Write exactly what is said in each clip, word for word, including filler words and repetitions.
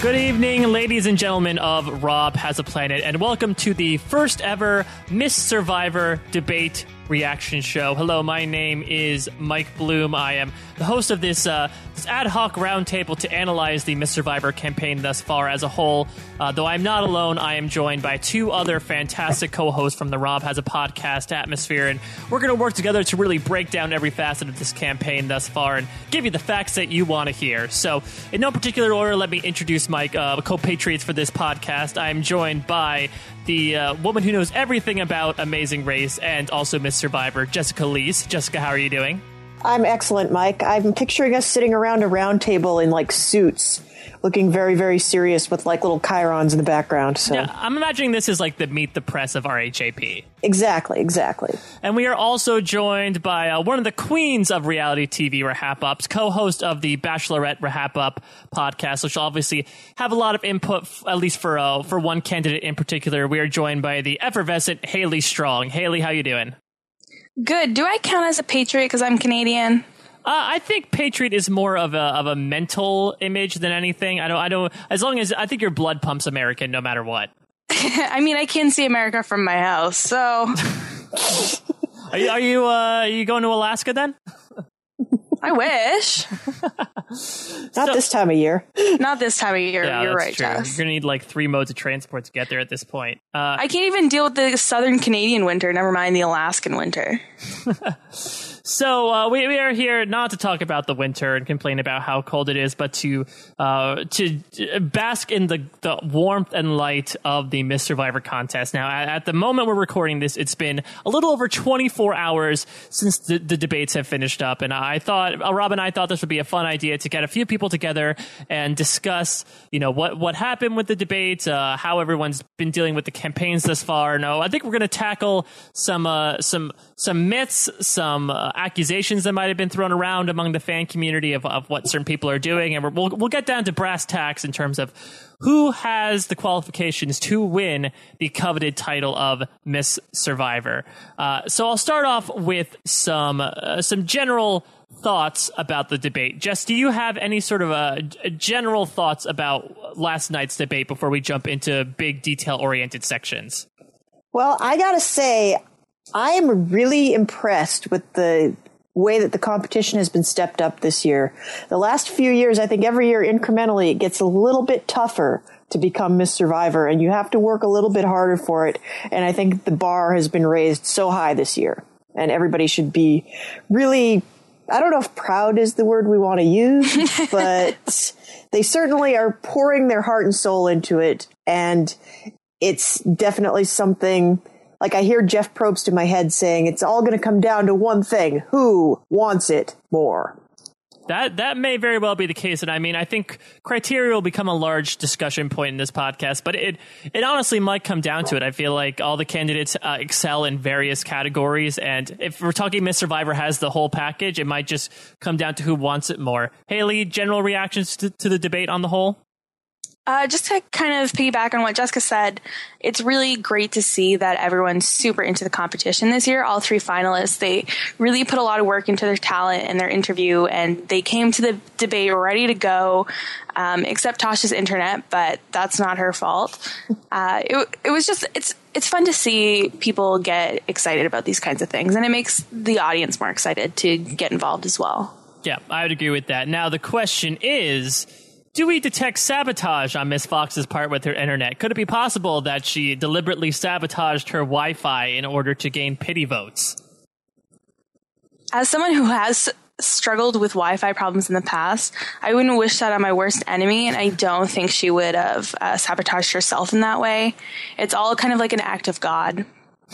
Good evening, ladies and gentlemen of Rob Has a Planet, and welcome to the first ever Miss Survivor debate reaction show. Hello, my name is Mike Bloom. I am the host of this, uh, this ad hoc roundtable to analyze the Miss Survivor campaign thus far as a whole. Uh, though I'm not alone, I am joined by two other fantastic co-hosts from the Rob Has a Podcast atmosphere, and we're going to work together to really break down every facet of this campaign thus far and give you the facts that you want to hear. So, in no particular order, let me introduce my uh, co-patriots for this podcast. I am joined by the uh, woman who knows everything about Amazing Race and also Miss Survivor, Jessica Lees. Jessica, how are you doing? I'm excellent, Mike. I'm picturing us sitting around a round table in, like, suits, looking very, very serious with, like, little chyrons in the background. So. Yeah, I'm imagining this is like the Meet the Press of R H A P. Exactly, exactly. And we are also joined by uh, one of the queens of reality T V Rahap-Ups, co-host of the Bachelorette Rahap-Up podcast, which will obviously have a lot of input, f- at least for uh, for one candidate in particular. We are joined by the effervescent Haley Strong. Haley, how you doing? Good. Do I count as a patriot because I'm Canadian? Uh, I think patriot is more of a of a mental image than anything. I don't. I don't. As long as I think your blood pumps American, no matter what. I mean, I can see America from my house, so. are you? Are you? Uh, are you going to Alaska then? I wish. Not so, this time of year. Not this time of year. Yeah, You're that's right, true. Jess. You're gonna need like three modes of transport to get there at this point. Uh, I can't even deal with the southern Canadian winter. Never mind the Alaskan winter. So uh, we, we are here not to talk about the winter and complain about how cold it is, but to uh, to bask in the, the warmth and light of the Miss Survivor contest. Now, at, at the moment we're recording this, it's been a little over twenty-four hours since the, the debates have finished up, and I thought, uh, Rob and I thought this would be a fun idea to get a few people together and discuss, you know, what what happened with the debates, uh, how everyone's been dealing with the campaigns thus far. No, I think we're going to tackle some uh, some some myths, some uh, accusations that might have been thrown around among the fan community of, of what certain people are doing, and we'll we'll get down to brass tacks in terms of who has the qualifications to win the coveted title of Miss Survivor. Uh, so I'll start off with some uh, some general thoughts about the debate. Jess, do you have any sort of uh, general thoughts about last night's debate before we jump into big detail-oriented sections? Well, I gotta say, I am really impressed with the way that the competition has been stepped up this year. The last few years, I think every year incrementally, it gets a little bit tougher to become Miss Survivor, and you have to work a little bit harder for it. And I think the bar has been raised so high this year, and everybody should be really, I don't know if proud is the word we want to use, but they certainly are pouring their heart and soul into it. And it's definitely something, like I hear Jeff Probst in my head saying, it's all going to come down to one thing. Who wants it more? That that may very well be the case, and I mean, I think criteria will become a large discussion point in this podcast, but it it honestly might come down to it. I feel like all the candidates uh, excel in various categories, and if we're talking Miss Survivor has the whole package, it might just come down to who wants it more. Haley, general reactions to, to the debate on the whole? Uh, just to kind of piggyback on what Jessica said, it's really great to see that everyone's super into the competition this year. All three finalists, they really put a lot of work into their talent and their interview, and they came to the debate ready to go, um, except Tasha's internet, but that's not her fault. Uh, it, it was just, it's it's fun to see people get excited about these kinds of things, and it makes the audience more excited to get involved as well. Yeah, I would agree with that. Now, the question is, do we detect sabotage on Miss Fox's part with her internet? Could it be possible that she deliberately sabotaged her Wi-Fi in order to gain pity votes? As someone who has struggled with Wi-Fi problems in the past, I wouldn't wish that on my worst enemy, and I don't think she would have uh, sabotaged herself in that way. It's all kind of like an act of God.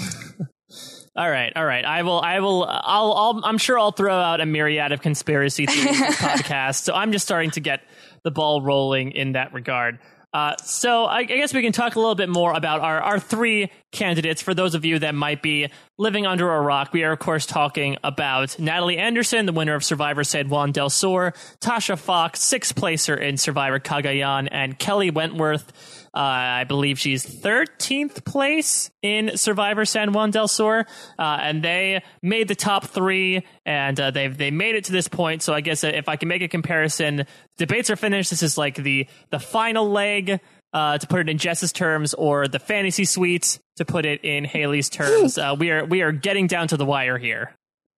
All right, all right. I will, I will, I'll, I'll, I'm sure I'll throw out a myriad of conspiracy theories in this podcast. So I'm just starting to get the ball rolling in that regard. Uh, so I, I guess we can talk a little bit more about our, our three candidates. For those of you that might be living under a rock, we are, of course, talking about Natalie Anderson, the winner of Survivor San Juan del Sur, Tasha Fox, sixth placer in Survivor Cagayan, and Kelly Wentworth. Uh, I believe she's thirteenth place in Survivor San Juan del Sur, uh, and they made the top three, and uh, they've they made it to this point. So I guess if I can make a comparison debates are finished. This is like the the final leg, uh, to put it in Jess's terms, or the fantasy suites to put it in Haley's terms. Uh, we are we are getting down to the wire here.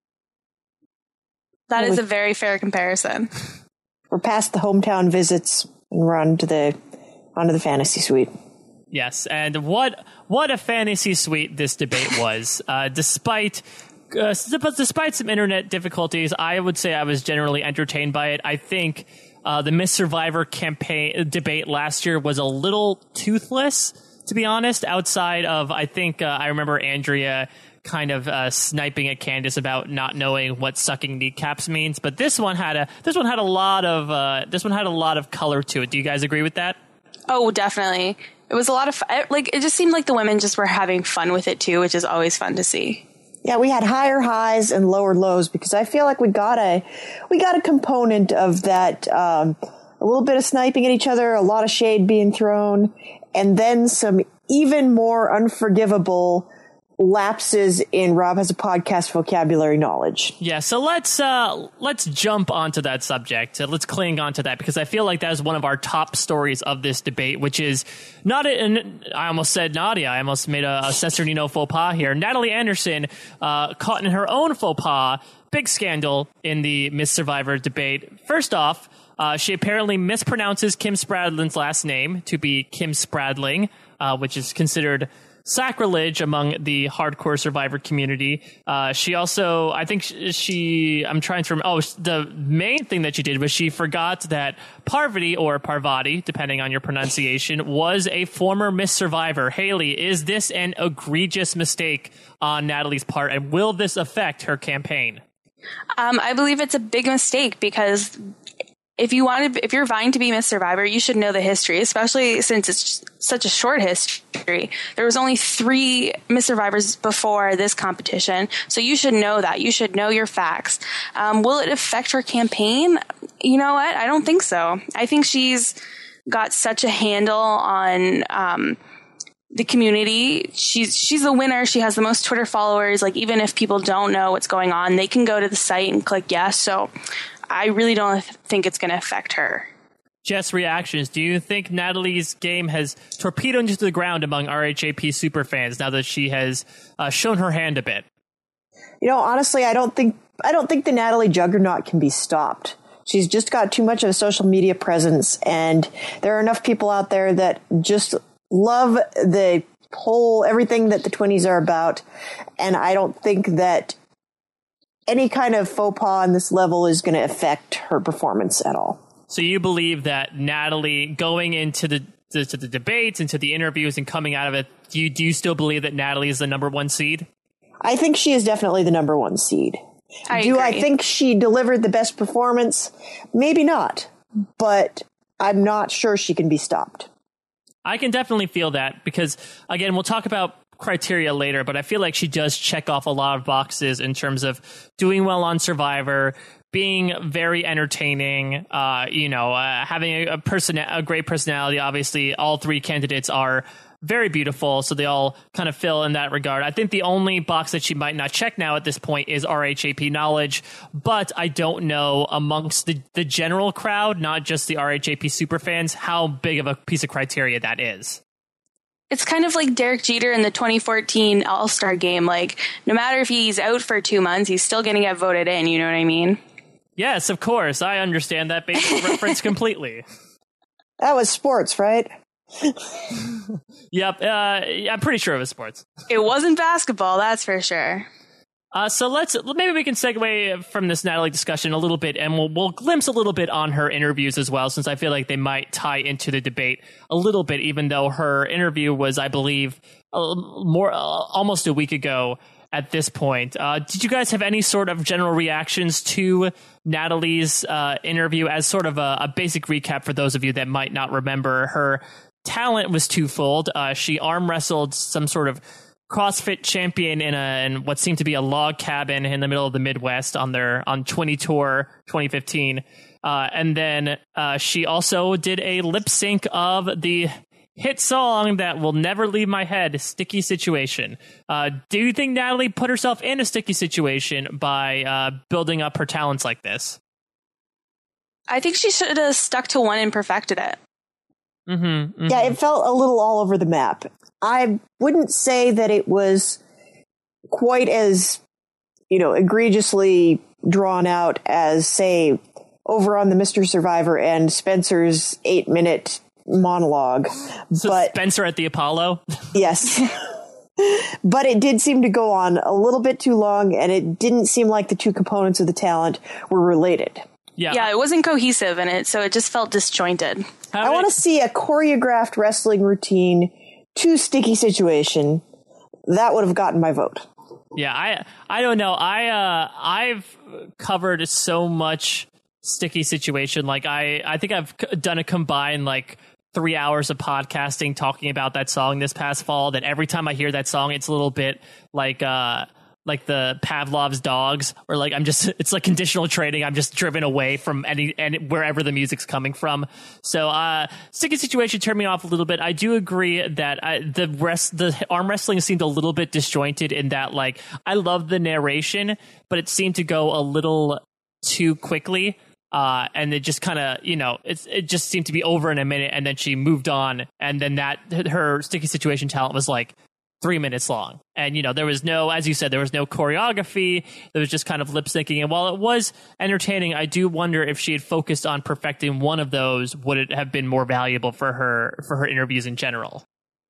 That is a very fair comparison. We're past the hometown visits and we're on to the onto the fantasy suite. Yes, and what what a fantasy suite this debate was. Uh, despite uh, despite some internet difficulties, I would say I was generally entertained by it. I think uh, the Miss Survivor campaign debate last year was a little toothless, to be honest. Outside of, I think uh, I remember Andrea kind of uh, sniping at Candace about not knowing what sucking kneecaps means, but this one had a this one had a lot of uh, this one had a lot of color to it. Do you guys agree with that? Oh, definitely. It was a lot of fun. Like, it just seemed like the women just were having fun with it too, which is always fun to see. Yeah, we had higher highs and lower lows because I feel like we got a we got a component of that, um, a little bit of sniping at each other, a lot of shade being thrown, and then some even more unforgivable lapses in Rob Has a Podcast vocabulary knowledge. Yeah, so let's uh, let's jump onto that subject. Uh, let's cling onto that because I feel like that is one of our top stories of this debate, which is not. An, I almost said Nadia. I almost made a, a Cesar Nino faux pas here. Natalie Anderson uh, caught in her own faux pas. Big scandal in the Miss Survivor debate. First off, uh, she apparently mispronounces Kim Spradlin's last name to be Kim Spradling, uh, which is considered sacrilege among the hardcore Survivor community. Uh, she also, I think she, I'm trying to remember, oh, the main thing that she did was she forgot that Parvati, or Parvati, depending on your pronunciation, was a former Miss Survivor. Haley, is this an egregious mistake on Natalie's part, and will this affect her campaign? Um, I believe it's a big mistake because if you want to, if you're vying to be Miss Survivor, you should know the history, especially since it's such a short history. There was only three Miss Survivors before this competition, so you should know that. You should know your facts. Um, will it affect her campaign? You know what? I don't think so. I think she's got such a handle on um, the community. She's she's the winner. She has the most Twitter followers. Like, even if people don't know what's going on, they can go to the site and click yes. So I really don't think it's going to affect her. Jess, reactions. Do you think Natalie's game has torpedoed into the ground among R H A P superfans now that she has uh, shown her hand a bit? You know, honestly, I don't think I don't think the Natalie juggernaut can be stopped. She's just got too much of a social media presence, and there are enough people out there that just love the whole everything that the twenties are about, and I don't think that any kind of faux pas on this level is going to affect her performance at all. So you believe that Natalie, going into the to, to the debates, into the interviews, and coming out of it, do you, do you still believe that Natalie is the number one seed? I think she is definitely the number one seed. I do agree. I think she delivered the best performance? Maybe not, but I'm not sure she can be stopped. I can definitely feel that because, again, we'll talk about criteria later, but I feel like she does check off a lot of boxes in terms of doing well on Survivor, being very entertaining, uh, you know, uh, having a, a person, a great personality. Obviously, all three candidates are very beautiful, so they all kind of fill in that regard. I think the only box that she might not check now at this point is R H A P knowledge, but I don't know amongst the, the general crowd, not just the R H A P superfans, how big of a piece of criteria that is. It's kind of like Derek Jeter in the twenty fourteen All-Star game. Like, no matter if he's out for two months, he's still going to get voted in. You know what I mean? Yes, of course. I understand that basic reference completely. That was sports, right? Yep. Uh, I'm pretty sure it was sports. It wasn't basketball, that's for sure. Uh, so let's maybe we can segue from this Natalie discussion a little bit, and we'll we'll glimpse a little bit on her interviews as well, since I feel like they might tie into the debate a little bit, even though her interview was, I believe, uh, more uh, almost a week ago at this point. Uh, did you guys have any sort of general reactions to Natalie's uh, interview as sort of a, a basic recap for those of you that might not remember? Her talent was twofold. Uh, she arm wrestled some sort of CrossFit champion in a in what seemed to be a log cabin in the middle of the Midwest on their on twenty Tour twenty fifteen, uh, and then uh, she also did a lip sync of the hit song that will never leave my head, "Sticky Situation." Uh, do you think Natalie put herself in a sticky situation by uh, building up her talents like this? I think she should have stuck to one and perfected it. Mm-hmm, mm-hmm. Yeah, it felt a little all over the map. I wouldn't say that it was quite as, you know, egregiously drawn out as, say, over on the Mister Survivor and Spencer's eight-minute monologue. So but Spencer at the Apollo? Yes. But it did seem to go on a little bit too long, and it didn't seem like the two components of the talent were related. Yeah, yeah, it wasn't cohesive in it, so it just felt disjointed. How I want to see a choreographed wrestling routine to sticky situation. That would have gotten my vote. Yeah, I I don't know. I uh, I've covered so much sticky situation. Like I I think I've c- done a combined like three hours of podcasting talking about that song this past fall. That every time I hear that song, it's a little bit like uh like the Pavlov's dogs, or like I'm just it's like conditional trading. I'm just driven away from any and wherever the music's coming from. So uh sticky situation turned me off a little bit. I do agree that I, the rest the arm wrestling seemed a little bit disjointed in that, like, I love the narration, but it seemed to go a little too quickly. Uh, and it just kind of, you know, it's, it just seemed to be over in a minute, and then she moved on, and then that her sticky situation talent was like three minutes long. And, you know, there was no, as you said, there was no choreography. There was just kind of lip syncing. And while it was entertaining, I do wonder if she had focused on perfecting one of those, would it have been more valuable for her, for her interviews in general?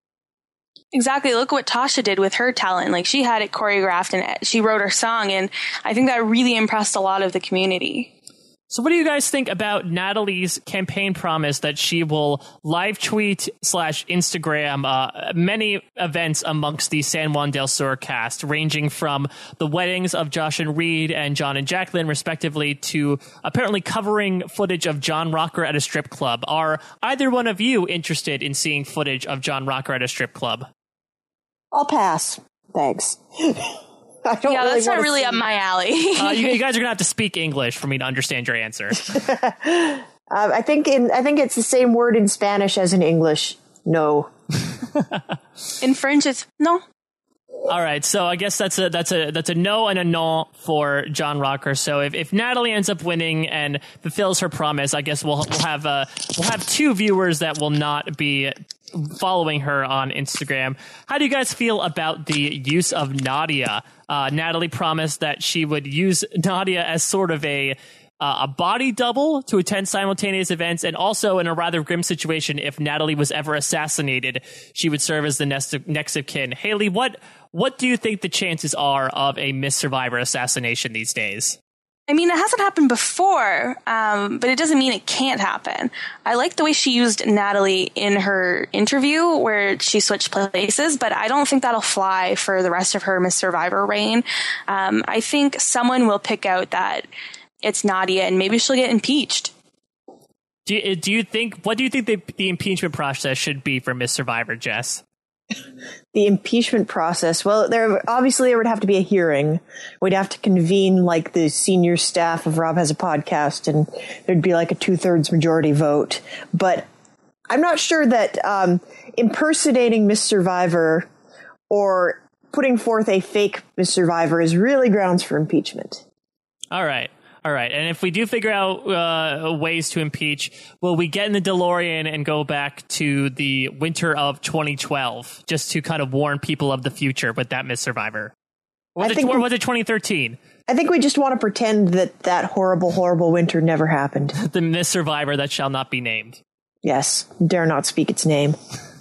Exactly. Look what Tasha did with her talent. Like, she had it choreographed and she wrote her song. And I think that really impressed a lot of the community. So what do you guys think about Natalie's campaign promise that she will live tweet slash Instagram uh, many events amongst the San Juan del Sur cast, ranging from the weddings of Josh and Reed and John and Jacqueline, respectively, to apparently covering footage of John Rocker at a strip club? Are either one of you interested in seeing footage of John Rocker at a strip club? I'll pass. Thanks. I don't yeah, really that's not wanna really see- up my alley. uh, you, you guys are gonna have to speak English for me to understand your answer. uh, I think in I think it's the same word in Spanish as in English. No. In French, it's no. All right, so I guess that's a that's a that's a no and a no for John Rocker. So if, if Natalie ends up winning and fulfills her promise, I guess we'll we'll have uh we'll have two viewers that will not be following her on Instagram. How do you guys feel about the use of Nadia? Uh, Natalie promised that she would use Nadia as sort of a uh, a body double to attend simultaneous events, and also in a rather grim situation, if Natalie was ever assassinated, she would serve as the next of, next of kin. Haley, what what do you think the chances are of a Miss Survivor assassination these days? I mean, it hasn't happened before, um, but it doesn't mean it can't happen. I like the way she used Natalie in her interview where she switched places, but I don't think that'll fly for the rest of her Miss Survivor reign. Um, I think someone will pick out that it's Nadia, and maybe she'll get impeached. Do you, do you think, what do you think the, the impeachment process should be for Miss Survivor, Jess? The impeachment process. Well, there obviously there would have to be a hearing. We'd have to convene like the senior staff of Rob Has a Podcast, and there'd be like a two thirds majority vote. But I'm not sure that um, impersonating Miss Survivor or putting forth a fake Miss Survivor is really grounds for impeachment. All right. All right. And if we do figure out uh, ways to impeach, will we get in the DeLorean and go back to the winter of twenty twelve just to kind of warn people of the future with that Miss Survivor? Or was, I it, think or we- was it twenty thirteen? I think we just want to pretend that that horrible, horrible winter never happened. The Miss Survivor that shall not be named. Yes, dare not speak its name.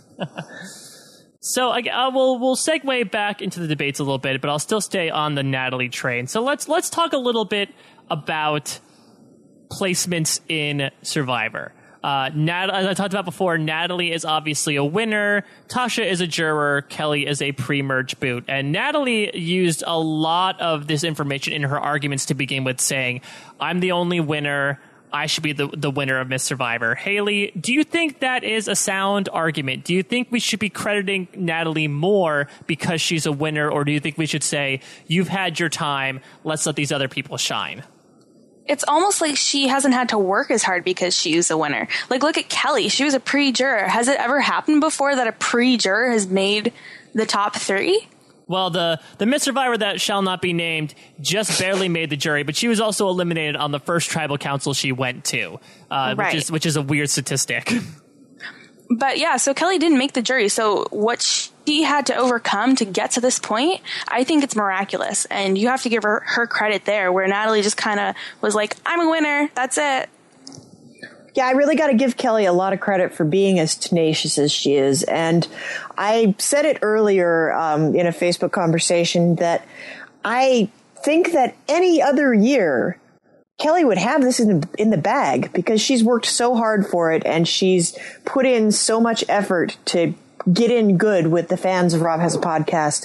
So uh, we'll we'll segue back into the debates a little bit, but I'll still stay on the Natalie train. So let's let's talk a little bit about placements in Survivor. Uh, Nat, as I talked about before, Natalie is obviously a winner. Tasha is a juror. Kelly is a pre-merge boot. And Natalie used a lot of this information in her arguments to begin with, saying, I'm the only winner. I should be the, the winner of Miss Survivor. Haley, do you think that is a sound argument? Do you think we should be crediting Natalie more because she's a winner, or do you think we should say, you've had your time, let's let these other people shine? It's almost like she hasn't had to work as hard because she's a winner. Like, look at Kelly. She was a pre-juror. Has it ever happened before that a pre-juror has made the top three? Well, the, the Miss Survivor that shall not be named just barely made the jury, but she was also eliminated on the first tribal council she went to, uh, right. which is which is a weird statistic. But yeah, so Kelly didn't make the jury. So what she had to overcome to get to this point, I think it's miraculous. And you have to give her, her credit there, where Natalie just kind of was like, I'm a winner. That's it. Yeah, I really got to give Kelly a lot of credit for being as tenacious as she is. And I said it earlier um, in a Facebook conversation that I think that any other year, Kelly would have this in the, in the bag because she's worked so hard for it and she's put in so much effort to get in good with the fans of Rob Has a Podcast.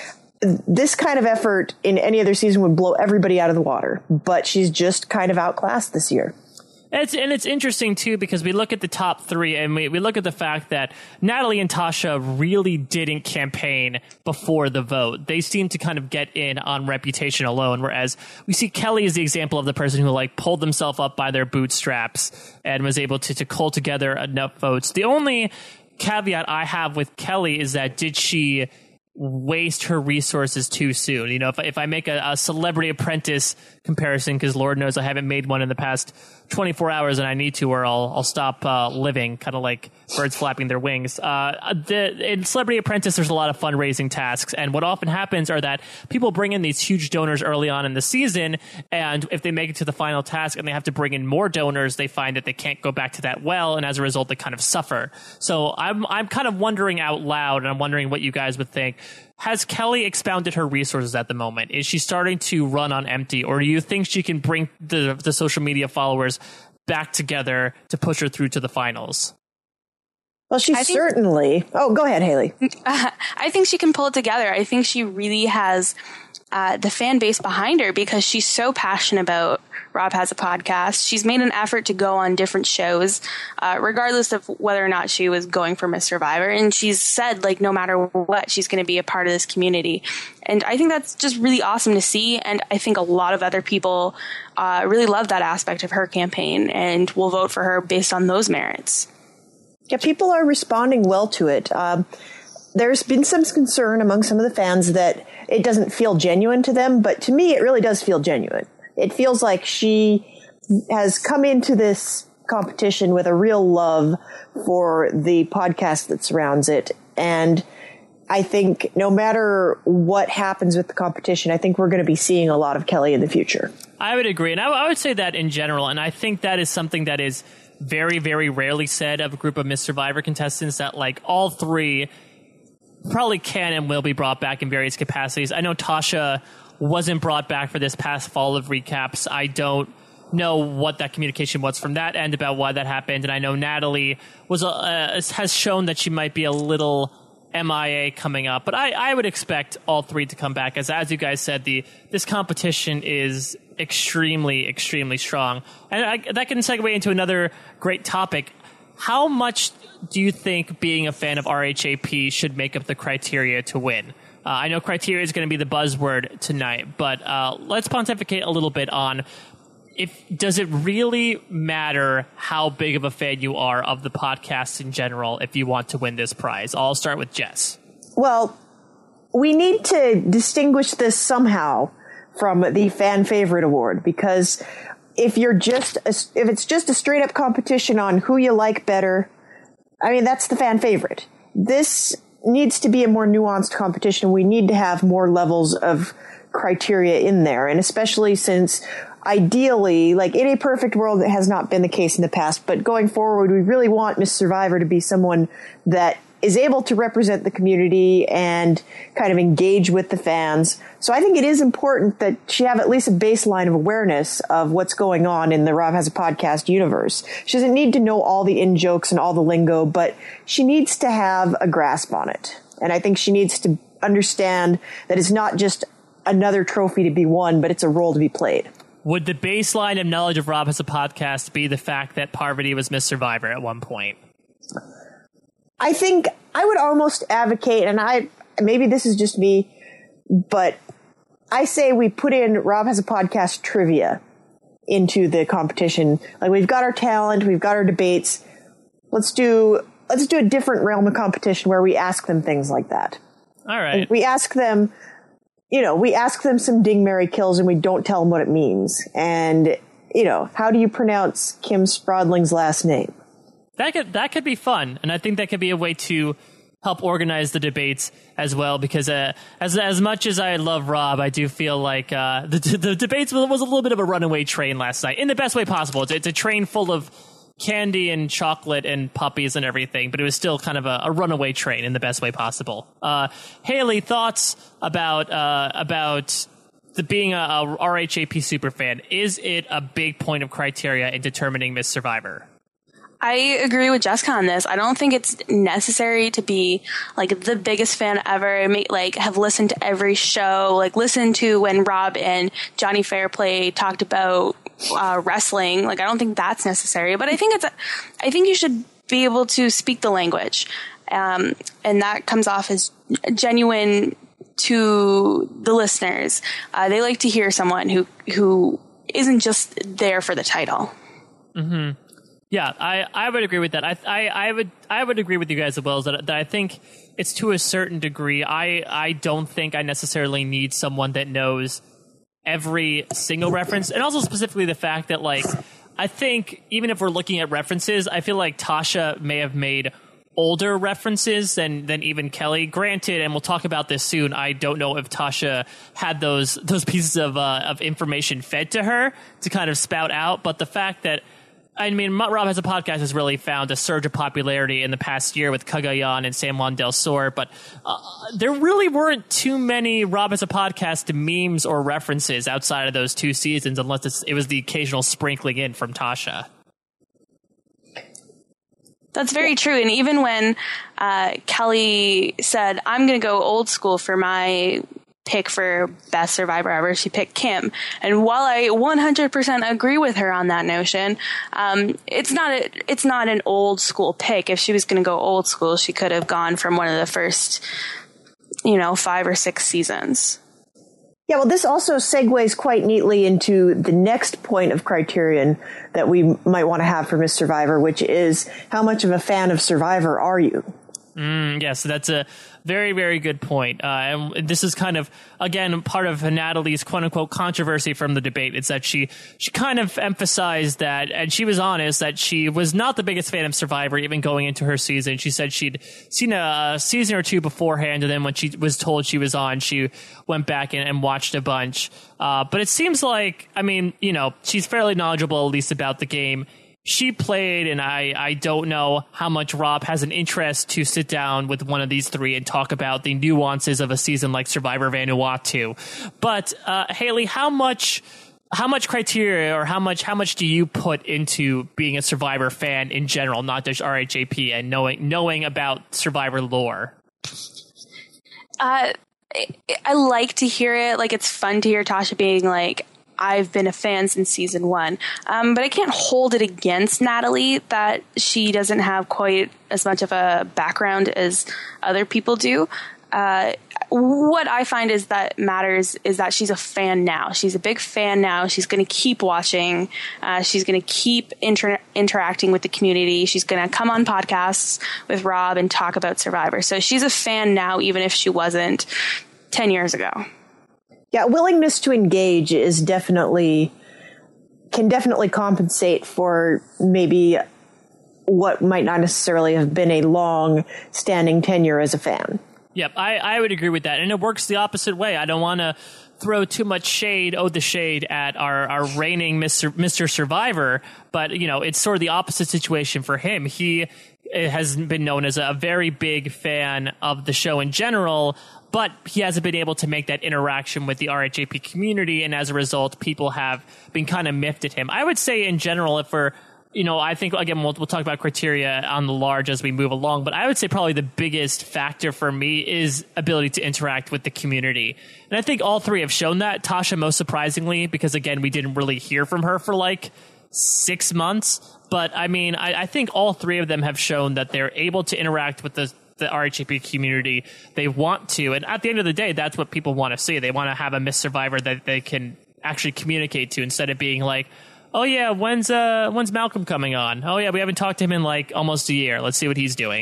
This kind of effort in any other season would blow everybody out of the water, but she's just kind of outclassed this year. It's, and it's interesting, too, because we look at the top three and we, we look at the fact that Natalie and Tasha really didn't campaign before the vote. They seem to kind of get in on reputation alone, whereas we see Kelly as the example of the person who like pulled themselves up by their bootstraps and was able to, to cull together enough votes. The only caveat I have with Kelly is that did she waste her resources too soon? You know, if, if I make a, a Celebrity Apprentice comparison, because Lord knows I haven't made one in the past twenty-four hours and I need to, or I'll I'll stop uh, living, kind of like birds flapping their wings. Uh, the, in Celebrity Apprentice, there's a lot of fundraising tasks, and what often happens are that people bring in these huge donors early on in the season, and if they make it to the final task and they have to bring in more donors, they find that they can't go back to that well, and as a result, they kind of suffer. So I'm I'm kind of wondering out loud, and I'm wondering what you guys would think. Has Kelly expounded her resources at the moment? Is she starting to run on empty, or do you think she can bring the the social media followers back together to push her through to the finals? Well, she think, certainly... Oh, go ahead, Haley. Uh, I think she can pull it together. I think she really has uh, the fan base behind her because she's so passionate about Rob Has a Podcast. She's made an effort to go on different shows, uh, regardless of whether or not she was going for Miss Survivor. And she's said, like, no matter what, she's going to be a part of this community. And I think that's just really awesome to see. And I think a lot of other people uh, really love that aspect of her campaign and will vote for her based on those merits. Yeah, people are responding well to it. Um, there's been some concern among some of the fans that it doesn't feel genuine to them, but to me, it really does feel genuine. It feels like she has come into this competition with a real love for the podcast that surrounds it. And I think no matter what happens with the competition, I think we're going to be seeing a lot of Kelly in the future. I would agree. And I, I would say that in general. And I think that is something that is very, very rarely said of a group of Miss Survivor contestants, that like all three probably can and will be brought back in various capacities. I know Tasha wasn't brought back for this past fall of recaps. I don't know what that communication was from that end about why that happened. And I know Natalie was uh, has shown that she might be a little M I A coming up. But I, I would expect all three to come back. As as you guys said, the this competition is extremely, extremely strong. And I, that can segue into another great topic. How much do you think being a fan of R H A P should make up the criteria to win? Uh, I know criteria is going to be the buzzword tonight, but uh, let's pontificate a little bit on if does it really matter how big of a fan you are of the podcast in general if you want to win this prize? I'll start with Jess. Well, we need to distinguish this somehow from the fan favorite award, because if you're just a, if it's just a straight up competition on who you like better, I mean, that's the fan favorite. This needs to be a more nuanced competition. We need to have more levels of criteria in there. And especially since ideally, like in a perfect world, it has not been the case in the past, but going forward, we really want Miss Survivor to be someone that is able to represent the community and kind of engage with the fans. So I think it is important that she have at least a baseline of awareness of what's going on in the Rob Has a Podcast universe. She doesn't need to know all the in-jokes and all the lingo, but she needs to have a grasp on it. And I think she needs to understand that it's not just another trophy to be won, but it's a role to be played. Would the baseline of knowledge of Rob Has a Podcast be the fact that Parvati was Miss Survivor at one point? I think I would almost advocate, and I maybe this is just me, but I say we put in Rob Has a Podcast trivia into the competition. Like, we've got our talent, we've got our debates. Let's do let's do a different realm of competition where we ask them things like that. All right. And we ask them, you know, we ask them some ding, marry, kills, and we don't tell them what it means. And, you know, how do you pronounce Kim Spradling's last name? That could that could be fun, and I think that could be a way to help organize the debates as well. Because uh, as as much as I love Rob, I do feel like uh, the the debates was a little bit of a runaway train last night in the best way possible. It's, it's a train full of candy and chocolate and puppies and everything, but it was still kind of a, a runaway train in the best way possible. Uh, Haley, thoughts about uh, about the being a, a R H A P superfan? Is it a big point of criteria in determining Miss Survivor? I agree with Jessica on this. I don't think it's necessary to be like the biggest fan ever, make, like have listened to every show, like listen to when Rob and Johnny Fairplay talked about uh, wrestling. Like I don't think that's necessary, but I think it's, a, I think you should be able to speak the language. Um, and that comes off as genuine to the listeners. Uh, they like to hear someone who, who isn't just there for the title. Mm-hmm. Yeah, I, I would agree with that. I, I I would I would agree with you guys as well. Is that, that I think it's to a certain degree. I I don't think I necessarily need someone that knows every single reference, and also specifically the fact that like I think even if we're looking at references, I feel like Tasha may have made older references than than even Kelly. Granted, and we'll talk about this soon, I don't know if Tasha had those those pieces of uh, of information fed to her to kind of spout out, but the fact that I mean, Rob Has a Podcast has really found a surge of popularity in the past year with Cagayan and San Juan del Sur, but uh, there really weren't too many Rob Has a Podcast memes or references outside of those two seasons, unless it's, it was the occasional sprinkling in from Tasha. That's very true. And even when uh, Kelly said, I'm going to go old school for my pick for best Survivor ever, she picked Kim. And while I one hundred percent agree with her on that notion, um, it's not a, it's not an old school pick. If she was going to go old school, she could have gone from one of the first, you know, five or six seasons. Yeah, well, this also segues quite neatly into the next point of criterion that we might want to have for Miss Survivor, which is how much of a fan of Survivor are you? Mm, yes, that's a very, very good point. Uh, and this is kind of, again, part of Natalie's quote-unquote controversy from the debate. It's that she she kind of emphasized that, and she was honest, that she was not the biggest fan of Survivor even going into her season. She said she'd seen a season or two beforehand, and then when she was told she was on, she went back and, and watched a bunch. Uh, but it seems like, I mean, you know, she's fairly knowledgeable, at least, about the game. She played, and I, I don't know how much Rob has an interest to sit down with one of these three and talk about the nuances of a season like Survivor Vanuatu. But uh, Haley, how much how much criteria or how much how much do you put into being a Survivor fan in general, not just R H A P, and knowing knowing about Survivor lore? Uh, I, I like to hear it. Like, it's fun to hear Tasha being like, I've been a fan since season one. Um, but I can't hold it against Natalie that she doesn't have quite as much of a background as other people do. Uh, what I find is that matters is that she's a fan now. She's a big fan now. She's going to keep watching. Uh, she's going to keep inter- interacting with the community. She's going to come on podcasts with Rob and talk about Survivor. So she's a fan now, even if she wasn't ten years ago. Yeah, willingness to engage is definitely, can definitely compensate for maybe what might not necessarily have been a long standing tenure as a fan. Yep, I, I would agree with that. And it works the opposite way. I don't want to throw too much shade, oh, the shade at our, our reigning Mister Mister Survivor, but, you know, it's sort of the opposite situation for him. He has been known as a very big fan of the show in general, but he hasn't been able to make that interaction with the R H A P community, and as a result, people have been kind of miffed at him. I would say in general, if we're, you know, I think, again, we'll, we'll talk about criteria on the large as we move along, but I would say probably the biggest factor for me is ability to interact with the community. And I think all three have shown that. Tasha, most surprisingly, because, again, we didn't really hear from her for like six months. But, I mean, I, I think all three of them have shown that they're able to interact with the the R H A P community. They want to, and at the end of the day, that's what people want to see. They want to have a Miss Survivor that they can actually communicate to, instead of being like, oh yeah, when's uh when's Malcolm coming on? Oh yeah, we haven't talked to him in like almost a year. Let's see what he's doing.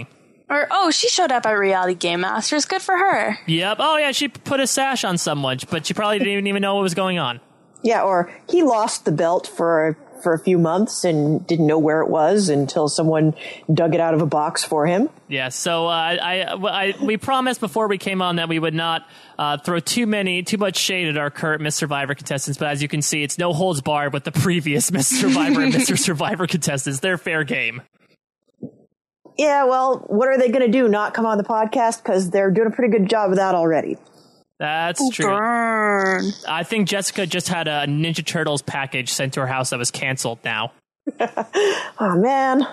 Or, oh, she showed up at Reality Game Masters. Good for her. Yep. Oh, yeah, she put a sash on someone, but she probably didn't even know what was going on. Yeah, or he lost the belt for for a few months and didn't know where it was until someone dug it out of a box for him. Yeah, so uh, I, I, we promised before we came on that we would not uh, throw too many, too much shade at our current Miss Survivor contestants, but as you can see, it's no holds barred with the previous Miss Survivor and Mister Survivor contestants. They're fair game. Yeah, well, what are they going to do? Not come on the podcast? Because they're doing a pretty good job of that already. That's Ooh, true. Burn. I think Jessica just had a Ninja Turtles package sent to her house that was canceled now. Oh, man.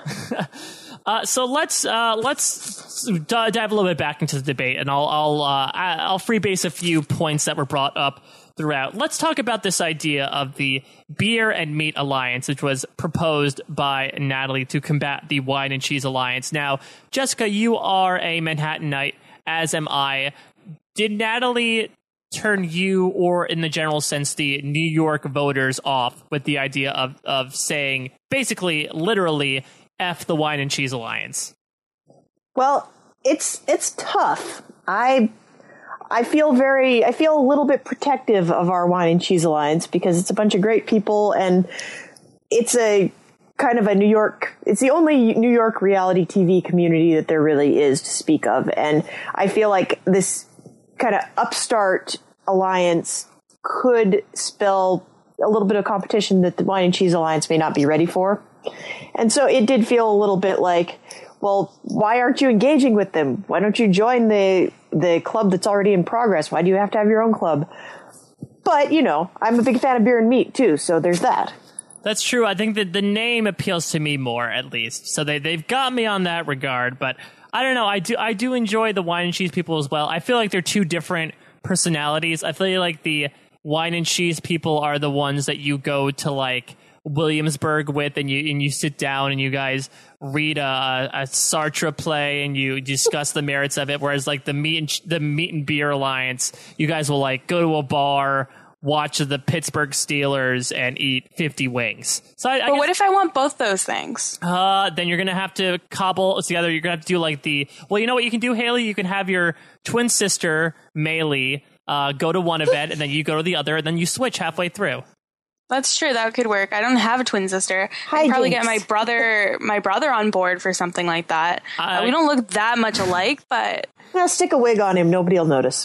uh, so let's uh, let's d- dive a little bit back into the debate, and I'll I'll uh, I'll freebase a few points that were brought up throughout. Let's talk about this idea of the Beer and Meat Alliance, which was proposed by Natalie to combat the Wine and Cheese Alliance. Now, Jessica, you are a Manhattanite, as am I. Did Natalie turn you, or in the general sense, the New York voters off with the idea of, of saying, basically, literally, F the Wine and Cheese Alliance? Well, it's it's tough. I I feel very I feel a little bit protective of our Wine and Cheese Alliance because it's a bunch of great people, and it's a kind of a New York, it's the only New York reality T V community that there really is to speak of. And I feel like this kind of upstart alliance could spell a little bit of competition that the Wine and Cheese Alliance may not be ready for. And so it did feel a little bit like, well, why aren't you engaging with them? Why don't you join the the club that's already in progress? Why do you have to have your own club? But, you know, I'm a big fan of Beer and Meat, too, so there's that. That's true. I think that the name appeals to me more, at least. So they, they've got me on that regard, but I don't know. I do I do enjoy the Wine and Cheese people as well. I feel like they're two different personalities. I feel like the Wine and Cheese people are the ones that you go to, like, Williamsburg with, and you and you sit down and you guys read a, a Sartre play and you discuss the merits of it. Whereas, like, the meat and the Meat and Beer Alliance, you guys will, like, go to a bar, watch the Pittsburgh Steelers, and eat fifty wings. So, I, I but guess, what if I want both those things? Uh, then you're gonna have to cobble together. You're gonna have to do like the. Well, you know what you can do, Haley? You can have your twin sister Maylee uh, go to one event, and then you go to the other, and then you switch halfway through. That's true. That could work. I don't have a twin sister. I'd probably get my brother, my brother on board for something like that. I, uh, we don't look that much alike, but Yeah, stick a wig on him. Nobody will notice.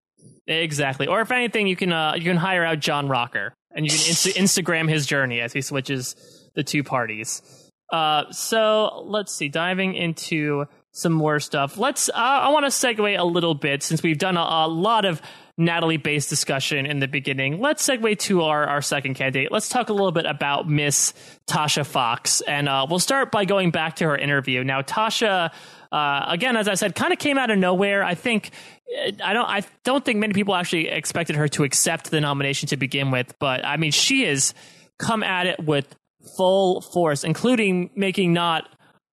Exactly. Or if anything, you can uh, you can hire out John Rocker, and you can inst- Instagram his journey as he switches the two parties. Uh, so let's see. Diving into some more stuff. Let's. Uh, I want to segue a little bit since we've done a, a lot of Natalie-based discussion in the beginning. Let's segue to our, our second candidate. Let's talk a little bit about Miss Tasha Fox, and uh, we'll start by going back to her interview. Now, Tasha, uh, again, as I said, kind of came out of nowhere. I think I don't. I don't think many people actually expected her to accept the nomination to begin with. But I mean, she has come at it with full force, including making not.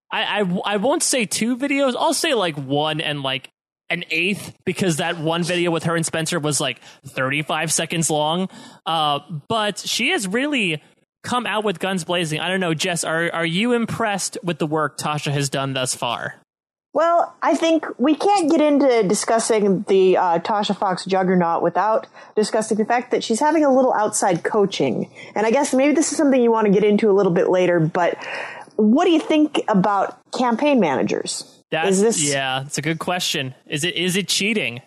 I I, I won't say two videos. I'll say like one and like an eighth, because that one video with her and Spencer was like thirty-five seconds long. Uh, but she has really come out with guns blazing. I don't know, Jess, are are you impressed with the work Tasha has done thus far? Well, I think we can't get into discussing the uh, Tasha Fox juggernaut without discussing the fact that she's having a little outside coaching. And I guess maybe this is something you want to get into a little bit later, but what do you think about campaign managers? That's, is this, yeah, it's a good question. Is it is it cheating?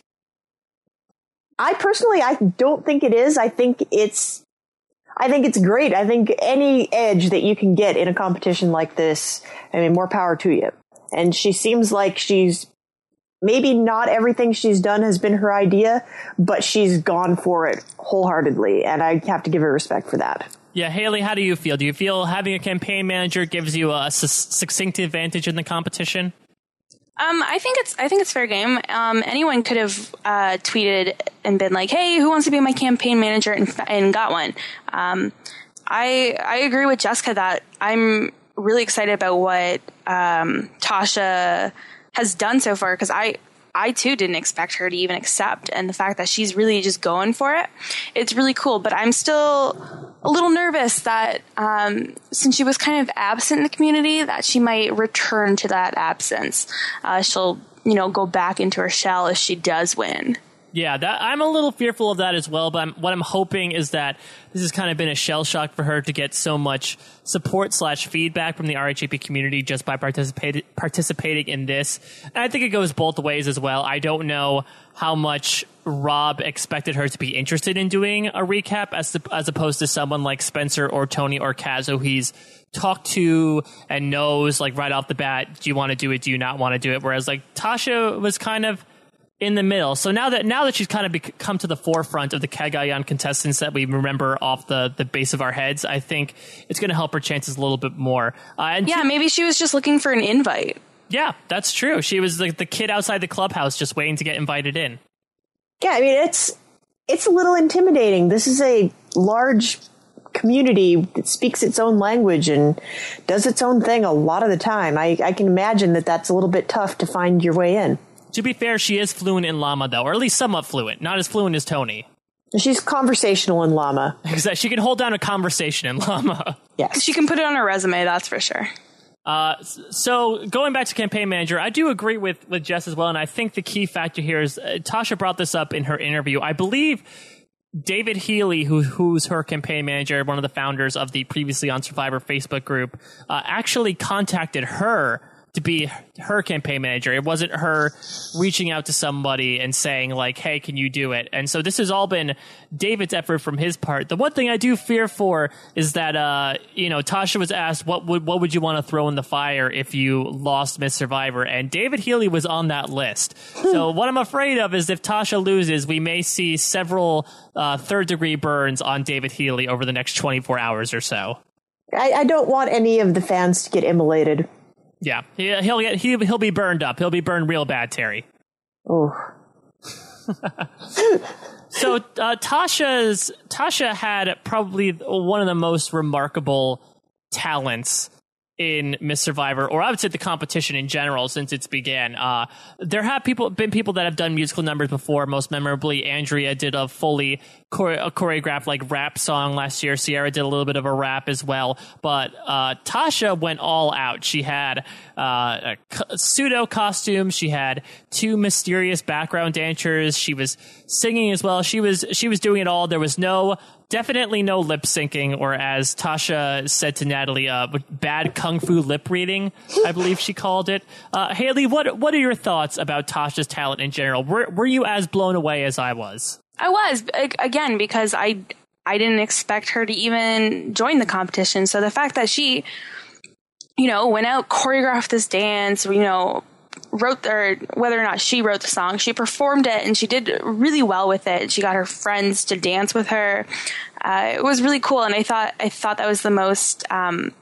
I personally, I don't think it is. I think it's, I think it's great. I think any edge that you can get in a competition like this, I mean, more power to you. And she seems like she's, maybe not everything she's done has been her idea, but she's gone for it wholeheartedly. And I have to give her respect for that. Yeah, Haley, how do you feel? Do you feel having a campaign manager gives you a su- succinct advantage in the competition? Um, I think it's I think it's fair game. Um, anyone could have uh, tweeted and been like, "Hey, who wants to be my campaign manager?" and, and got one. Um, I I agree with Jessica that I'm really excited about what um, Tasha has done so far, because I I too didn't expect her to even accept. And the fact that she's really just going for it, it's really cool. But I'm still a little nervous that um, since she was kind of absent in the community, that she might return to that absence. Uh, she'll, you know, go back into her shell if she does win. Yeah, that, I'm a little fearful of that as well, but I'm, what I'm hoping is that this has kind of been a shell shock for her to get so much support slash feedback from the R H A P community just by participate, participating in this. And I think it goes both ways as well. I don't know how much Rob expected her to be interested in doing a recap as, to, as opposed to someone like Spencer or Tony or Kaz, who he's talked to and knows like right off the bat, do you want to do it? Do you not want to do it? Whereas like Tasha was kind of in the middle. So now that now that she's kind of bec- come to the forefront of the Cagayan contestants that we remember off the, the base of our heads, I think it's going to help her chances a little bit more. Uh, and yeah, she, maybe she was just looking for an invite. Yeah, that's true. She was like the kid outside the clubhouse just waiting to get invited in. Yeah, I mean, it's it's a little intimidating. This is a large community that speaks its own language and does its own thing a lot of the time. I, I can imagine that that's a little bit tough to find your way in. To be fair, she is fluent in Llama, though, or at least somewhat fluent. Not as fluent as Tony. She's conversational in Llama. Exactly. She can hold down a conversation in Llama. Yes. She can put it on her resume, that's for sure. Uh, so going back to campaign manager, I do agree with, with Jess as well, and I think the key factor here is uh, Tasha brought this up in her interview. I believe David Healy, who, who's her campaign manager, one of the founders of the Previously on Survivor Facebook group, uh, actually contacted her to be her campaign manager. It wasn't her reaching out to somebody and saying like, hey, can you do it? And so this has all been David's effort from his part. The one thing I do fear for is that, uh, you know, Tasha was asked, what would, what would you want to throw in the fire if you lost Miss Survivor? And David Healy was on that list. So what I'm afraid of is if Tasha loses, we may see several uh, third degree burns on David Healy over the next twenty-four hours or so. I, I don't want any of the fans to get immolated. Yeah, he, he'll get he, he'll be burned up. He'll be burned real bad, Terry. Oh. So uh, Tasha's Tasha had probably one of the most remarkable talents in Miss Survivor, or I would say the competition in general since it's began. Uh, there have people been people that have done musical numbers before. Most memorably, Andrea did a fully chore- a choreographed like rap song last year. Sierra did a little bit of a rap as well. But uh, Tasha went all out. She had uh, a pseudo costume. She had two mysterious background dancers. She was singing as well. She was she was doing it all. There was no. Definitely no lip syncing, or as Tasha said to Natalie, uh, bad kung fu lip reading, I believe she called it. Uh, Haley, what what are your thoughts about Tasha's talent in general? Were were you as blown away as I was? I was, again, because I I didn't expect her to even join the competition. So the fact that she, you know, went out, choreographed this dance, you know, wrote or whether or not she wrote the song, she performed it and she did really well with it. She got her friends to dance with her. Uh, it was really cool, and I thought I thought that was the most um,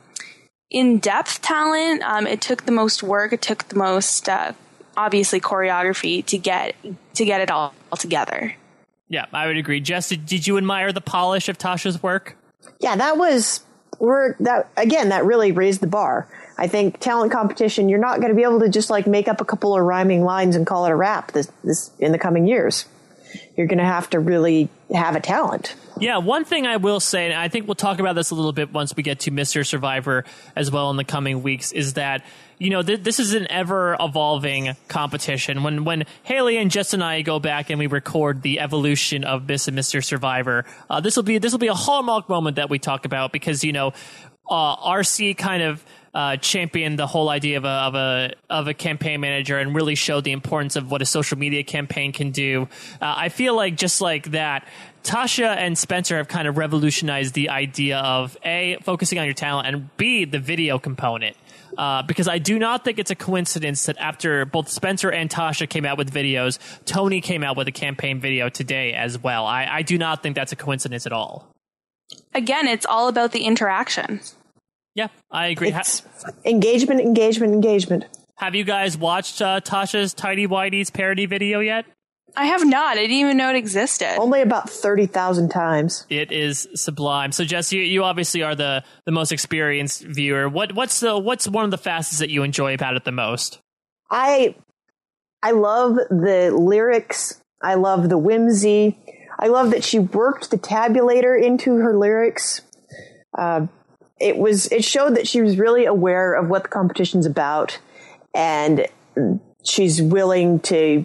in-depth talent. Um, it took the most work. It took the most uh, obviously choreography to get to get it all, all together. Yeah, I would agree. Jess, did, did you admire the polish of Tasha's work? Yeah, that was we're that again. That really raised the bar. I think talent competition, you're not going to be able to just like make up a couple of rhyming lines and call it a rap this, this in the coming years. You're going to have to really have a talent. Yeah, one thing I will say, and I think we'll talk about this a little bit once we get to Mister Survivor as well in the coming weeks, is that, you know, th- this is an ever-evolving competition. When when Haley and Jess and I go back and we record the evolution of Miss and Mister Survivor, uh, this will be this will be a hallmark moment that we talk about because, you know, uh, R C kind of Uh, championed the whole idea of a, of a of a campaign manager and really showed the importance of what a social media campaign can do. Uh, I feel like just like that, Tasha and Spencer have kind of revolutionized the idea of A, focusing on your talent, and B, the video component. Uh, because I do not think it's a coincidence that after both Spencer and Tasha came out with videos, Tony came out with a campaign video today as well. I, I do not think that's a coincidence at all. Again, it's all about the interaction. Yeah, I agree. It's engagement, engagement, engagement. Have you guys watched uh, Tasha's Tidy Whitey's parody video yet? I have not. I didn't even know it existed. Only about thirty thousand times. It is sublime. So, Jess, you, you obviously are the, the most experienced viewer. What what's the what's one of the facets that you enjoy about it the most? I I love the lyrics. I love the whimsy. I love that she worked the tabulator into her lyrics. Uh, it was, it showed that she was really aware of what the competition's about, and she's willing to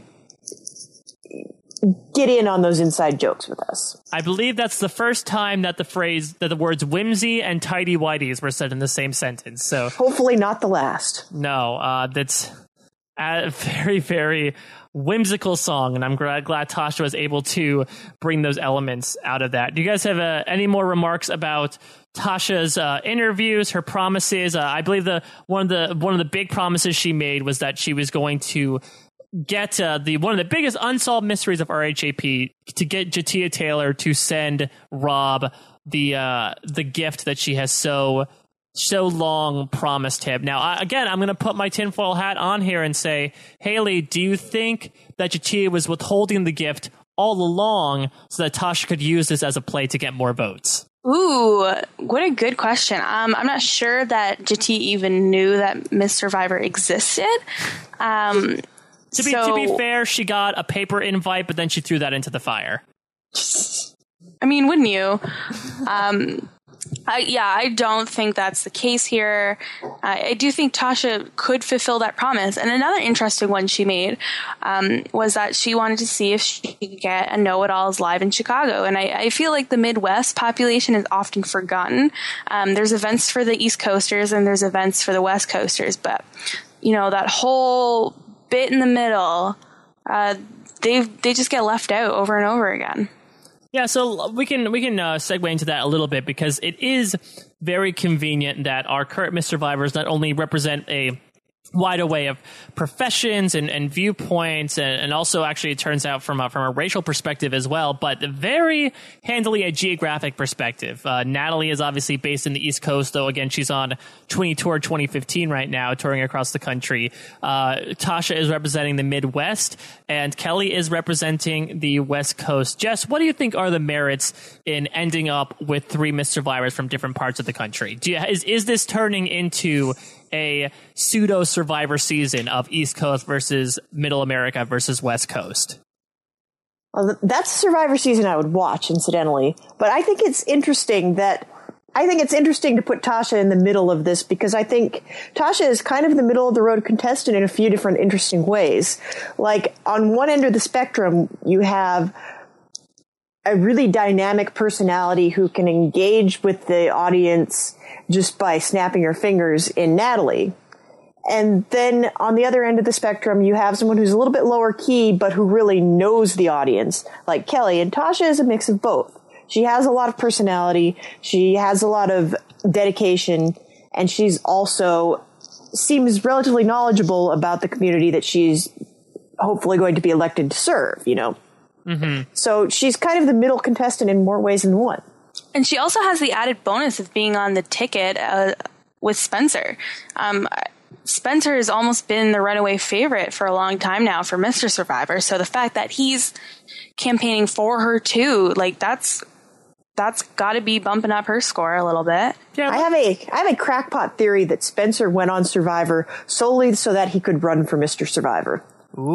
get in on those inside jokes with us. I believe that's the first time that the phrase, that the words whimsy and tidy whities were said in the same sentence. So hopefully not the last. No, uh, that's a very, very whimsical song, and I'm glad, glad Tasha was able to bring those elements out of that. Do you guys have uh, any more remarks about Tasha's uh, interviews, her promises? Uh, I believe the one of the one of the big promises she made was that she was going to get uh, the one of the biggest unsolved mysteries of R H A P, to get Jatia Taylor to send Rob the uh, the gift that she has so so long promised him. Now, I, again, I'm going to put my tinfoil hat on here and say, Haley, do you think that Jatia was withholding the gift all along so that Tasha could use this as a play to get more votes? Ooh, what a good question. Um, I'm not sure that Jatia even knew that Miss Survivor existed. Um, to be so, to be fair, she got a paper invite, but then she threw that into the fire. I mean, wouldn't you? Um, I, yeah, I don't think that's the case here. I, I do think Tasha could fulfill that promise. And another interesting one she made um, was that she wanted to see if she could get a Know-It-Alls live in Chicago. And I, I feel like the Midwest population is often forgotten. Um, there's events for the East Coasters and there's events for the West Coasters. But, you know, that whole bit in the middle, uh, they they just get left out over and over again. Yeah, so we can we can uh, segue into that a little bit, because it is very convenient that our current Miss Survivors not only represent a wide array of professions and, and viewpoints, and, and also actually it turns out from a, from a racial perspective as well, but very handily a geographic perspective. Uh, Natalie is obviously based in the East Coast, though again she's on twenty Tour twenty fifteen right now, touring across the country. Uh, Tasha is representing the Midwest, and Kelly is representing the West Coast. Jess, what do you think are the merits in ending up with three Miss Survivors from different parts of the country? Do you, is is this turning into a pseudo Survivor season of East Coast versus Middle America versus West Coast? Well, that's Survivor season I would watch, incidentally. But I think it's interesting that I think it's interesting to put Tasha in the middle of this, because I think Tasha is kind of the middle of the road contestant in a few different interesting ways. Like, on one end of the spectrum, you have a really dynamic personality who can engage with the audience just by snapping her fingers in Natalie. And then on the other end of the spectrum, you have someone who's a little bit lower key, but who really knows the audience, like Kelly. And Tasha is a mix of both. She has a lot of personality. She has a lot of dedication. And she's also seems relatively knowledgeable about the community that she's hopefully going to be elected to serve, you know? Mm-hmm. So she's kind of the middle contestant in more ways than one. And she also has the added bonus of being on the ticket uh, with Spencer. Um, Spencer has almost been the runaway favorite for a long time now for Mister Survivor. So the fact that he's campaigning for her too, like that's that's got to be bumping up her score a little bit. Yeah, I have a I have a crackpot theory that Spencer went on Survivor solely so that he could run for Mister Survivor.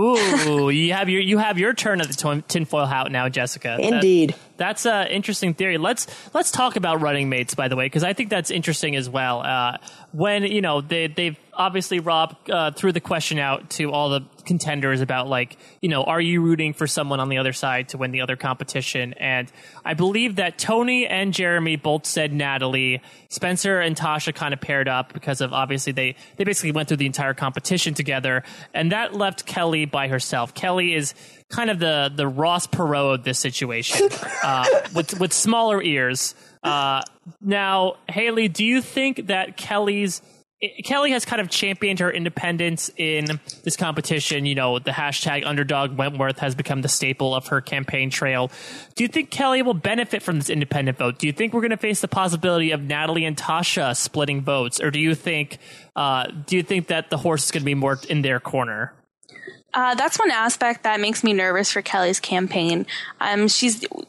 Ooh, you have your you have your turn at the tinfoil hat now, Jessica. Indeed. That, that's an interesting theory. Let's let's talk about running mates, by the way, because I think that's interesting as well. Uh, when you know they they've obviously Rob uh, threw the question out to all the contenders about, like, you know, are you rooting for someone on the other side to win the other competition? And I believe that Tony and Jeremy both said Natalie. Spencer and Tasha kind of paired up because of obviously they they basically went through the entire competition together, and that left Kelly by herself. Kelly is kind of the the Ross Perot of this situation, uh, with with smaller ears. Uh, now, Haley, do you think that Kelly's Kelly has kind of championed her independence in this competition? You know, the hashtag underdog Wentworth has become the staple of her campaign trail. Do you think Kelly will benefit from this independent vote? Do you think we're going to face the possibility of Natalie and Tasha splitting votes? Or do you think, uh, do you think that the horse is going to be more in their corner? Uh, that's one aspect that makes me nervous for Kelly's campaign. Um, she's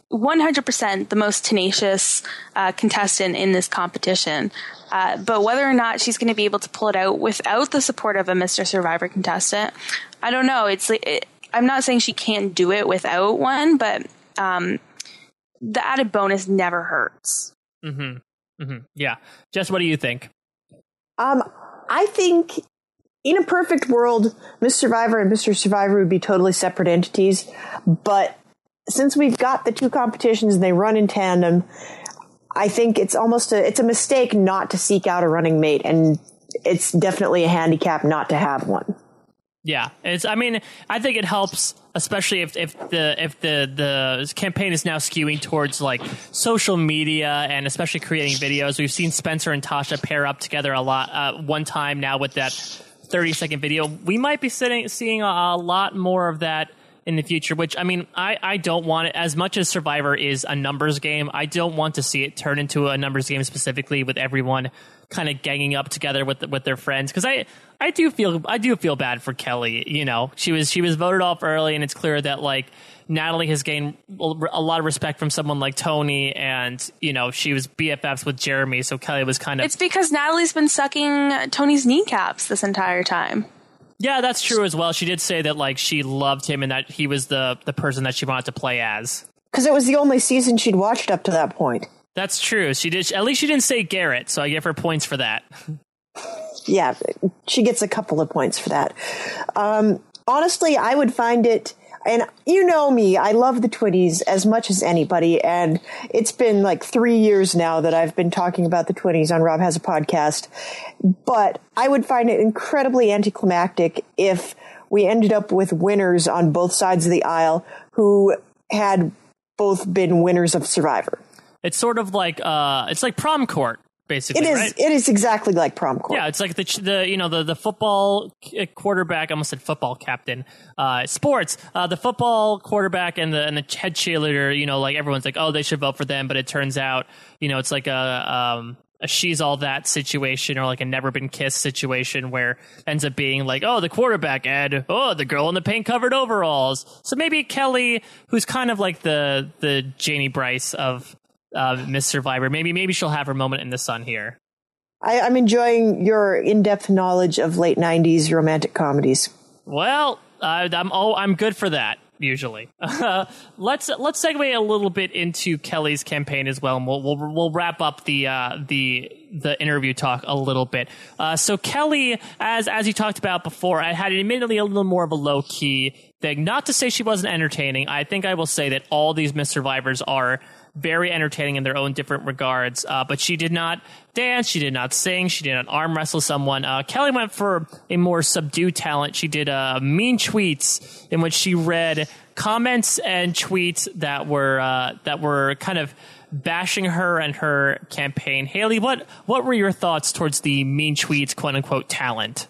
one hundred percent the most tenacious uh, contestant in this competition. Uh, but whether or not she's going to be able to pull it out without the support of a Mister Survivor contestant, I don't know. It's like, it, I'm not saying she can't do it without one, but um, the added bonus never hurts. Mm-hmm. Mm-hmm. Yeah. Jess, what do you think? Um, I think in a perfect world, Miss Survivor and Mister Survivor would be totally separate entities. But since we've got the two competitions and they run in tandem, I think it's almost a, it's a mistake not to seek out a running mate, and it's definitely a handicap not to have one. Yeah, it's. I mean, I think it helps, especially if, if the if the the campaign is now skewing towards like social media and especially creating videos. We've seen Spencer and Tasha pair up together a lot. Uh, one time now with that thirty second video, we might be sitting, seeing a, a lot more of that in the future, which, I mean, I, I don't want it, as much as Survivor is a numbers game, I don't want to see it turn into a numbers game specifically with everyone kind of ganging up together with with their friends, because I, I do feel I do feel bad for Kelly. You know, she was she was voted off early, and it's clear that like Natalie has gained a lot of respect from someone like Tony, and you know she was B F Fs with Jeremy, so Kelly was kind of. It's because Natalie's been sucking Tony's kneecaps this entire time. Yeah, that's true as well. She did say that like she loved him and that he was the the person that she wanted to play as. Because it was the only season she'd watched up to that point. That's true. She did. At least she didn't say Garrett, so I give her points for that. Yeah, she gets a couple of points for that. Um, honestly, I would find it, and you know me, I love the Twitties as much as anybody, and it's been like three years now that I've been talking about the Twitties on Rob Has a Podcast, but I would find it incredibly anticlimactic if we ended up with winners on both sides of the aisle who had both been winners of Survivor. It's sort of like uh, it's like prom court, basically. It is. Right? It is exactly like prom court. Yeah, it's like the the you know the the football quarterback. I almost said football captain. Uh, sports. Uh, the football quarterback and the and the head cheerleader. You know, like everyone's like, oh, they should vote for them, but it turns out, you know, it's like a um a she's all that situation, or like a never been kissed situation where it ends up being like, oh, the quarterback and oh, the girl in the paint covered overalls. So maybe Kelly, who's kind of like the the Janie Bryce of Uh, Miss Survivor. Maybe maybe she'll have her moment in the sun here. I, I'm enjoying your in-depth knowledge of late nineties romantic comedies. Well, uh, I'm oh I'm good for that usually. Uh, let's let's segue a little bit into Kelly's campaign as well, and we'll we'll, we'll wrap up the uh, the the interview talk a little bit. Uh, so Kelly, as as you talked about before, I had admittedly a little more of a low key thing. Not to say she wasn't entertaining. I think I will say that all these Miss Survivors are very entertaining in their own different regards, uh, but she did not dance, she did not sing, she did not arm wrestle someone. Uh, Kelly went for a more subdued talent. She did uh, mean tweets in which she read comments and tweets that were uh, that were kind of bashing her and her campaign. Haley, what what were your thoughts towards the mean tweets, quote unquote, talent?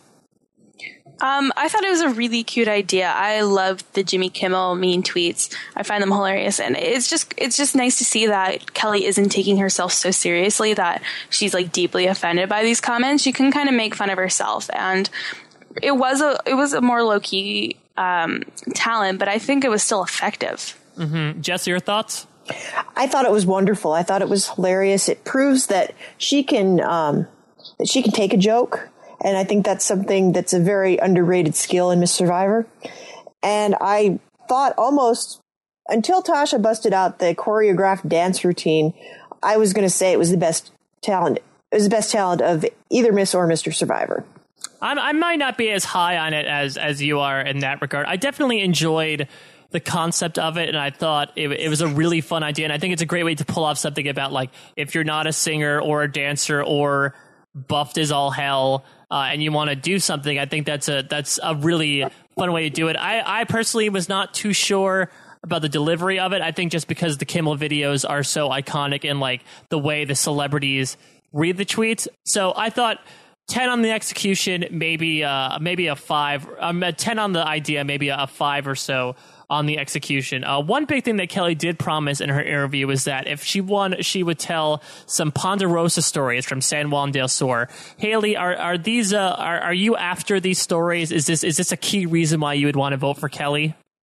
Um, I thought it was a really cute idea. I love the Jimmy Kimmel mean tweets. I find them hilarious, and it's just it's just nice to see that Kelly isn't taking herself so seriously that she's like deeply offended by these comments. She can kind of make fun of herself, and it was a it was a more low key um, talent, but I think it was still effective. Mm-hmm. Jess, your thoughts? I thought it was wonderful. I thought it was hilarious. It proves that she can um, that she can take a joke. And I think that's something that's a very underrated skill in Miss Survivor. And I thought almost until Tasha busted out the choreographed dance routine, I was going to say it was the best talent. It was the best talent of either Miss or Mister Survivor. I'm, I might not be as high on it as as you are in that regard. I definitely enjoyed the concept of it, and I thought it, it was a really fun idea. And I think it's a great way to pull off something about like if you're not a singer or a dancer or buffed as all hell, Uh, and you want to do something, I think that's a that's a really fun way to do it. I, I personally was not too sure about the delivery of it. I think just because the Kimmel videos are so iconic in like the way the celebrities read the tweets. So I thought ten on the execution, maybe uh, maybe a five. Um, a ten on the idea, maybe a five or so on the execution. Uh, one big thing that Kelly did promise in her interview was that if she won, she would tell some Ponderosa stories from San Juan del Sur. Haley, are are these uh, are are you after these stories? Is this is this a key reason why you would want to vote for Kelly?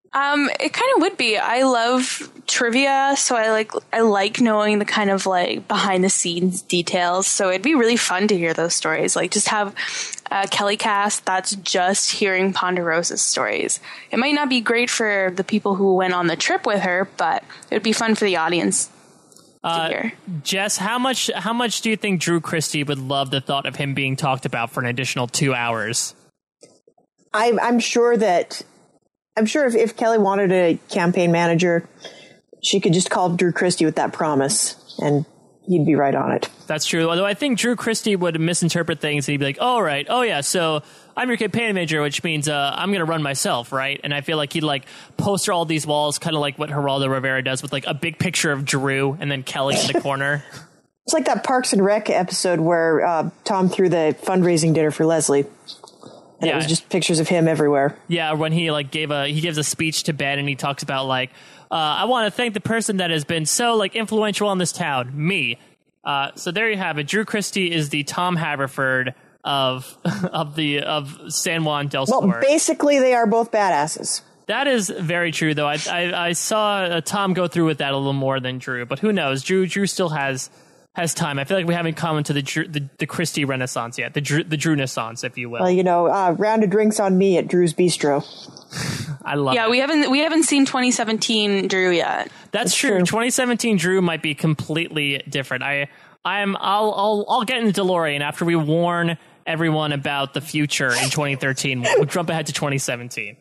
Um, it kind of would be. I love trivia, so I like I like knowing the kind of like behind the scenes details. So it'd be really fun to hear those stories. Like just have a Kelly cast that's just hearing Ponderosa's stories. It might not be great for the people who went on the trip with her, but it would be fun for the audience. Uh, Jess, how much how much do you think Drew Christie would love the thought of him being talked about for an additional two hours? I'm I'm sure that. I'm sure if, if Kelly wanted a campaign manager, she could just call Drew Christie with that promise, and he'd be right on it. That's true. Although I think Drew Christie would misinterpret things, and he'd be like, oh, right. Oh, yeah. So I'm your campaign manager, which means uh, I'm going to run myself, right? And I feel like he'd like poster all these walls, kind of like what Geraldo Rivera does with like a big picture of Drew and then Kelly in the corner. It's like that Parks and Rec episode where uh, Tom threw the fundraising dinner for Leslie. And yeah. It was just pictures of him everywhere. Yeah, when he like gave a he gives a speech to Ben and he talks about like, uh, I want to thank the person that has been so like influential in this town, me. Uh, so there you have it. Drew Christie is the Tom Haverford of of the of San Juan del Sur. Well, basically, they are both badasses. That is very true, though. I I, I saw uh, Tom go through with that a little more than Drew, but who knows? Drew Drew still has. Has time. I feel like we haven't come into the Drew, the, the Christie Renaissance yet, the Drew, the Drew Renaissance, if you will. Well, you know, uh, round of drinks on me at Drew's Bistro. I love. Yeah, it. we haven't we haven't seen twenty seventeen Drew yet. That's, That's true. true. twenty seventeen Drew might be completely different. I I'm I'll I'll I'll get into DeLorean after we warn everyone about the future in twenty thirteen. We'll jump ahead to twenty seventeen.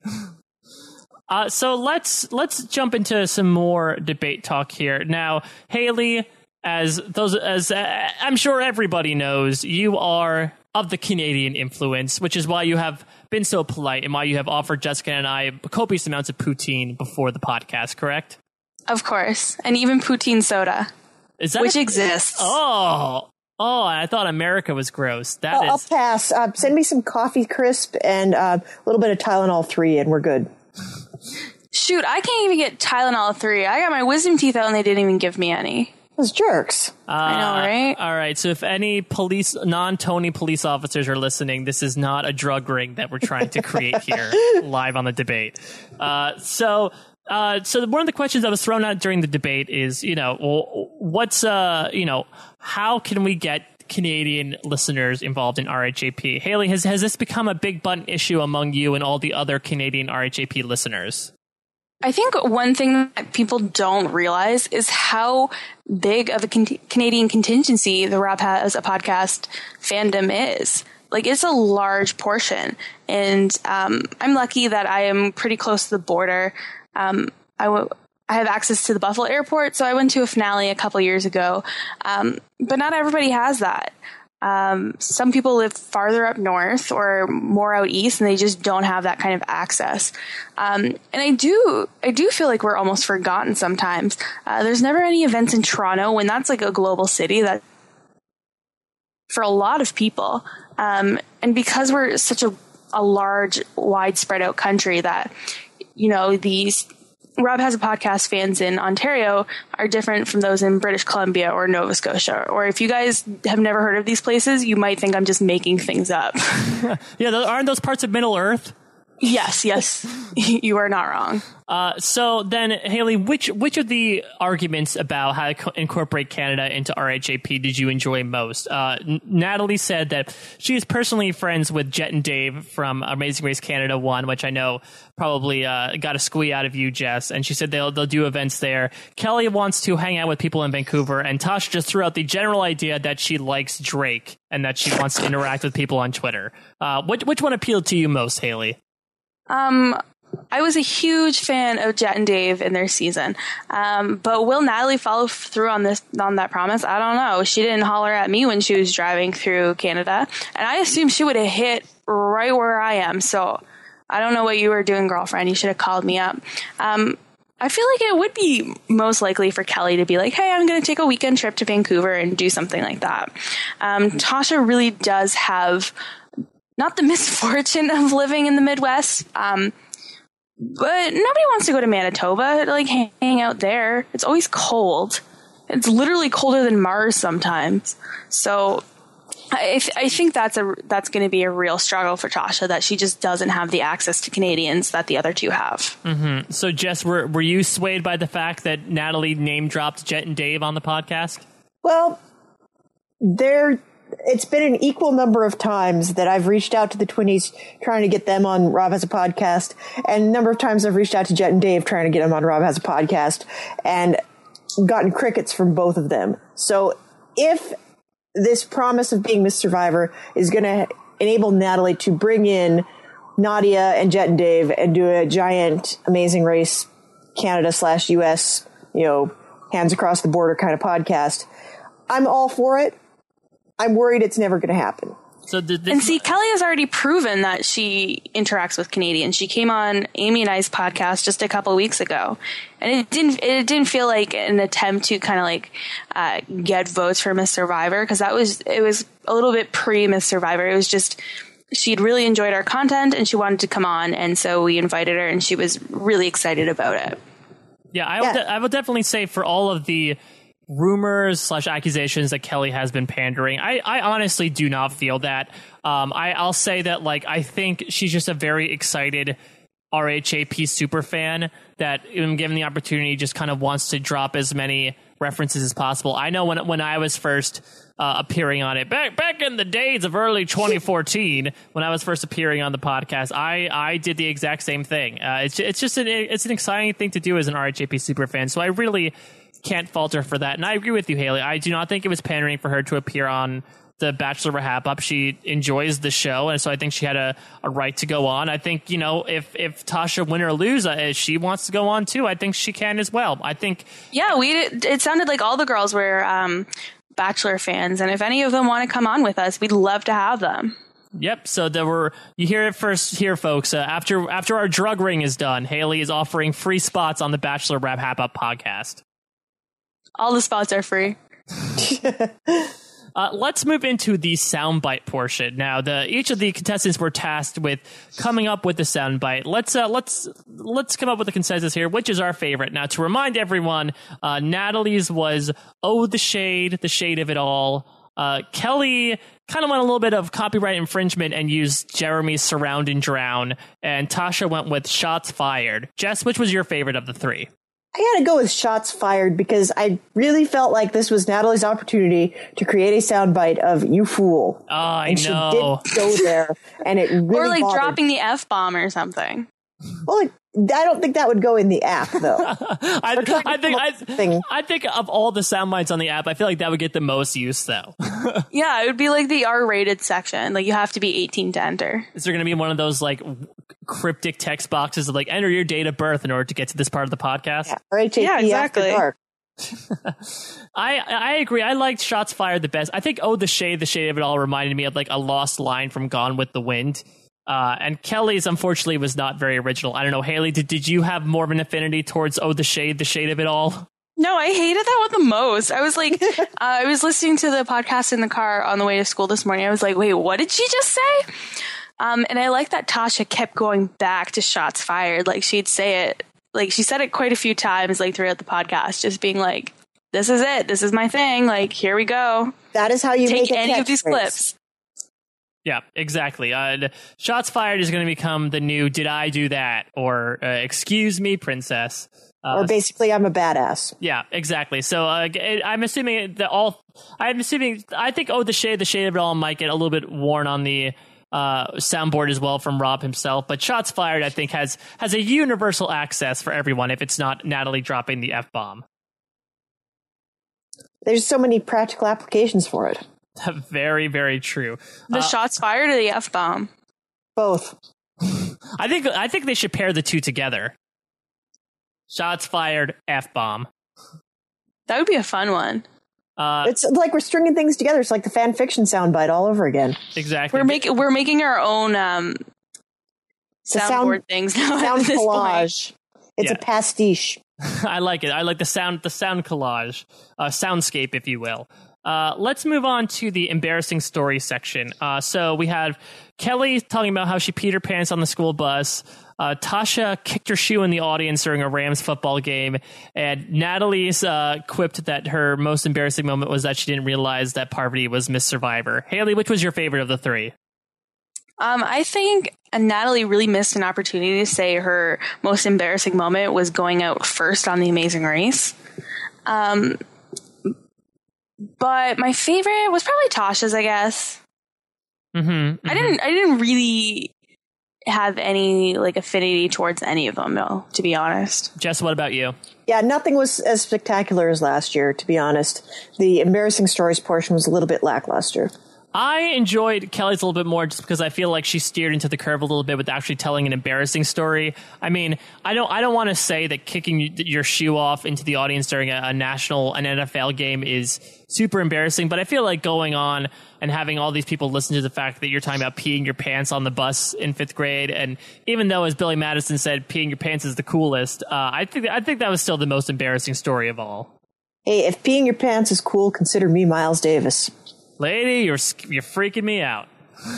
Uh, so let's let's jump into some more debate talk here now, Haley. As those, as uh, I'm sure everybody knows, you are of the Canadian influence, which is why you have been so polite and why you have offered Jessica and I copious amounts of poutine before the podcast, correct? Of course. And even poutine soda, is that which a, exists. Oh, oh, I thought America was gross. That I'll, is... I'll pass. Uh, send me some coffee crisp and uh, a little bit of Tylenol three, and we're good. Shoot, I can't even get Tylenol three. I got my wisdom teeth out and they didn't even give me any. Those jerks. Uh, I know, right? All right. So if any police, non-Tony police officers are listening, this is not a drug ring that we're trying to create here live on the debate. Uh, so, uh, so one of the questions that was thrown out during the debate is, you know, well, what's, uh, you know, how can we get Canadian listeners involved in R H A P? Haley, has, has this become a big button issue among you and all the other Canadian R H A P listeners? I think one thing that people don't realize is how big of a con- Canadian contingency the Rob Has a Podcast fandom is. Like, it's a large portion. And um, I'm lucky that I am pretty close to the border. Um, I, w- I have access to the Buffalo airport, so I went to a finale a couple years ago. Um, but not everybody has that. Um, some people live farther up north or more out east, and they just don't have that kind of access. Um, and I do, I do feel like we're almost forgotten sometimes. Uh, there's never any events in Toronto when that's like a global city that for a lot of people. Um, and because we're such a, a large, widespread out country that, you know, these Rob Has a Podcast fans in Ontario are different from those in British Columbia or Nova Scotia. Or if you guys have never heard of these places, you might think I'm just making things up. Yeah, aren't those parts of Middle Earth? Yes, yes, you are not wrong. Uh, so then, Haley, which which of the arguments about how to co- incorporate Canada into R H A P did you enjoy most? Uh, N- Natalie said that she is personally friends with Jet and Dave from Amazing Race Canada one, which I know probably uh, got a squee out of you, Jess. And she said they'll they'll do events there. Kelly wants to hang out with people in Vancouver, and Tasha just threw out the general idea that she likes Drake and that she wants to interact with people on Twitter. Uh, which which one appealed to you most, Haley? Um, I was a huge fan of Jet and Dave in their season. Um, but will Natalie follow through on this, on that promise? I don't know. She didn't holler at me when she was driving through Canada, and I assume she would have hit right where I am. So I don't know what you were doing, girlfriend. You should have called me up. Um, I feel like it would be most likely for Kelly to be like, hey, I'm going to take a weekend trip to Vancouver and do something like that. Um, Tasha really does have not the misfortune of living in the Midwest, um, but nobody wants to go to Manitoba, like hang, hang out there. It's always cold. It's literally colder than Mars sometimes. So I, I think that's a that's going to be a real struggle for Tasha, that she just doesn't have the access to Canadians that the other two have. Mm-hmm. So, Jess, were were you swayed by the fact that Natalie name dropped Jet and Dave on the podcast? Well, there. It's been an equal number of times that I've reached out to the Twinnies trying to get them on Rob Has a Podcast, and a number of times I've reached out to Jet and Dave trying to get them on Rob Has a Podcast, and gotten crickets from both of them. So if this promise of being Miss Survivor is going to enable Natalie to bring in Nadia and Jet and Dave and do a giant Amazing Race Canada slash U S, you know, hands across the border kind of podcast, I'm all for it. I'm worried it's never going to happen. So did this- and see, Kelly has already proven that she interacts with Canadians. She came on Amy and I's podcast just a couple of weeks ago, and it didn't it didn't feel like an attempt to kind of like uh, get votes for Miss Survivor, because that was it was a little bit pre Miss Survivor. It was just she'd really enjoyed our content and she wanted to come on, and so we invited her, and she was really excited about it. Yeah, I Yeah. would de- I would definitely say for all of the rumors slash accusations that Kelly has been pandering, I, I honestly do not feel that. Um, I, I'll say that, like, I think she's just a very excited R H A P super fan that, when given the opportunity, just kind of wants to drop as many references as possible. I know when when I was first uh, appearing on it, back back in the days of early twenty fourteen, when I was first appearing on the podcast, I, I did the exact same thing. Uh, it's it's just an it's an exciting thing to do as an R H A P super fan. So I really can't falter for that. And I agree with you, Haley. I do not think it was pandering for her to appear on the Bachelor Wrap Up. She enjoys the show, and so I think she had a, a right to go on. I think, you know, if if Tasha win or lose, uh, if she wants to go on too, I think she can as well. I think Yeah, we it sounded like all the girls were um, Bachelor fans, and if any of them want to come on with us, we'd love to have them. Yep. So there were, you hear it first here, folks. Uh, after after our drug ring is done, Haley is offering free spots on the Bachelor Wrap Up podcast. All the spots are free. Uh, let's move into the soundbite portion now. The each of the contestants were tasked with coming up with the soundbite. Let's uh, let's let's come up with a consensus here. Which is our favorite? Now, to remind everyone, uh, Natalie's was "Oh, the shade, the shade of it all." Uh, Kelly kind of went a little bit of copyright infringement and used Jeremy's "Surround and Drown," and Tasha went with "Shots Fired." Jess, which was your favorite of the three? I gotta go with Shots Fired because I really felt like this was Natalie's opportunity to create a soundbite of "You Fool." Oh, I and know. She did go there, and it really Or like bothered. dropping the F-bomb or something. Well, it, I don't think that would go in the app, though. I, trying to I think come I, up with something. I think of all the sound bites on the app, I feel like that would get the most use, though. Yeah, it would be like the R-rated section. Like you have to be eighteen to enter. Is there going to be one of those like cryptic text boxes of like enter your date of birth in order to get to this part of the podcast? Yeah, R H A P Yeah, exactly. After Dark. I I agree. I liked Shots Fired the best. I think "Oh, the shade, the shade of it all" reminded me of like a lost line from Gone with the Wind. Uh, and Kelly's, unfortunately, was not very original. I don't know, Haley, did, did you have more of an affinity towards "Oh, the shade, the shade of it all"? No, I hated that one the most. I was like, uh, I was listening to the podcast in the car on the way to school this morning. I was like, wait, what did she just say? Um, and I like that Tasha kept going back to Shots Fired. Like she'd say it, like she said it quite a few times, like throughout the podcast, just being like, this is it. This is my thing. Like, here we go. That is how you Take make a any of these catchphrase. clips. Yeah, exactly. Uh, Shots Fired is going to become the new "Did I do that?" or uh, "Excuse me, princess." Uh, Or basically, I'm a badass. Yeah, exactly. So uh, I'm assuming that all. I'm assuming. I think "Oh, the shade, the shade of it all" might get a little bit worn on the uh, soundboard as well from Rob himself. But "Shots Fired," I think, has has a universal access for everyone. If it's not Natalie dropping the F bomb, There's so many practical applications for it. very, very true. The Uh, Shots Fired or the F-bomb? Both. I think. I think they should pair the two together. Shots Fired, F bomb. That would be a fun one. Uh, It's like we're stringing things together. It's like the fan fiction soundbite all over again. exactly. We're making we're making our own um, The soundboard sound, things now. sound at this point. collage. It's Yeah. a pastiche. I like it. I like the sound, the sound collage, uh, soundscape, if you will. Uh, let's move on to the embarrassing story section. Uh, so we have Kelly talking about how she peed her pants on the school bus. Uh, Tasha kicked her shoe in the audience during a Rams football game, and Natalie's uh, quipped that her most embarrassing moment was that she didn't realize that Parvati was Miss Survivor. Haley, which was your favorite of the three? Um, I think Natalie really missed an opportunity to say her most embarrassing moment was going out first on The Amazing Race. Um, but my favorite was probably Tasha's, I guess. Mm-hmm, mm-hmm. I didn't. I didn't really have any like affinity towards any of them, though. To be honest, Jess, what about you? Yeah, nothing was as spectacular as last year. To be honest, the embarrassing stories portion was a little bit lackluster. I enjoyed Kelly's a little bit more just because I feel like she steered into the curve a little bit with actually telling an embarrassing story. I mean, I don't I don't want to say that kicking your shoe off into the audience during a, a national, an N F L game is super embarrassing, but I feel like going on and having all these people listen to the fact that you're talking about peeing your pants on the bus in fifth grade, and even though, as Billy Madison said, peeing your pants is the coolest, uh, I think I think that was still the most embarrassing story of all. Hey, if peeing your pants is cool, consider me Miles Davis. Lady, you're you're freaking me out.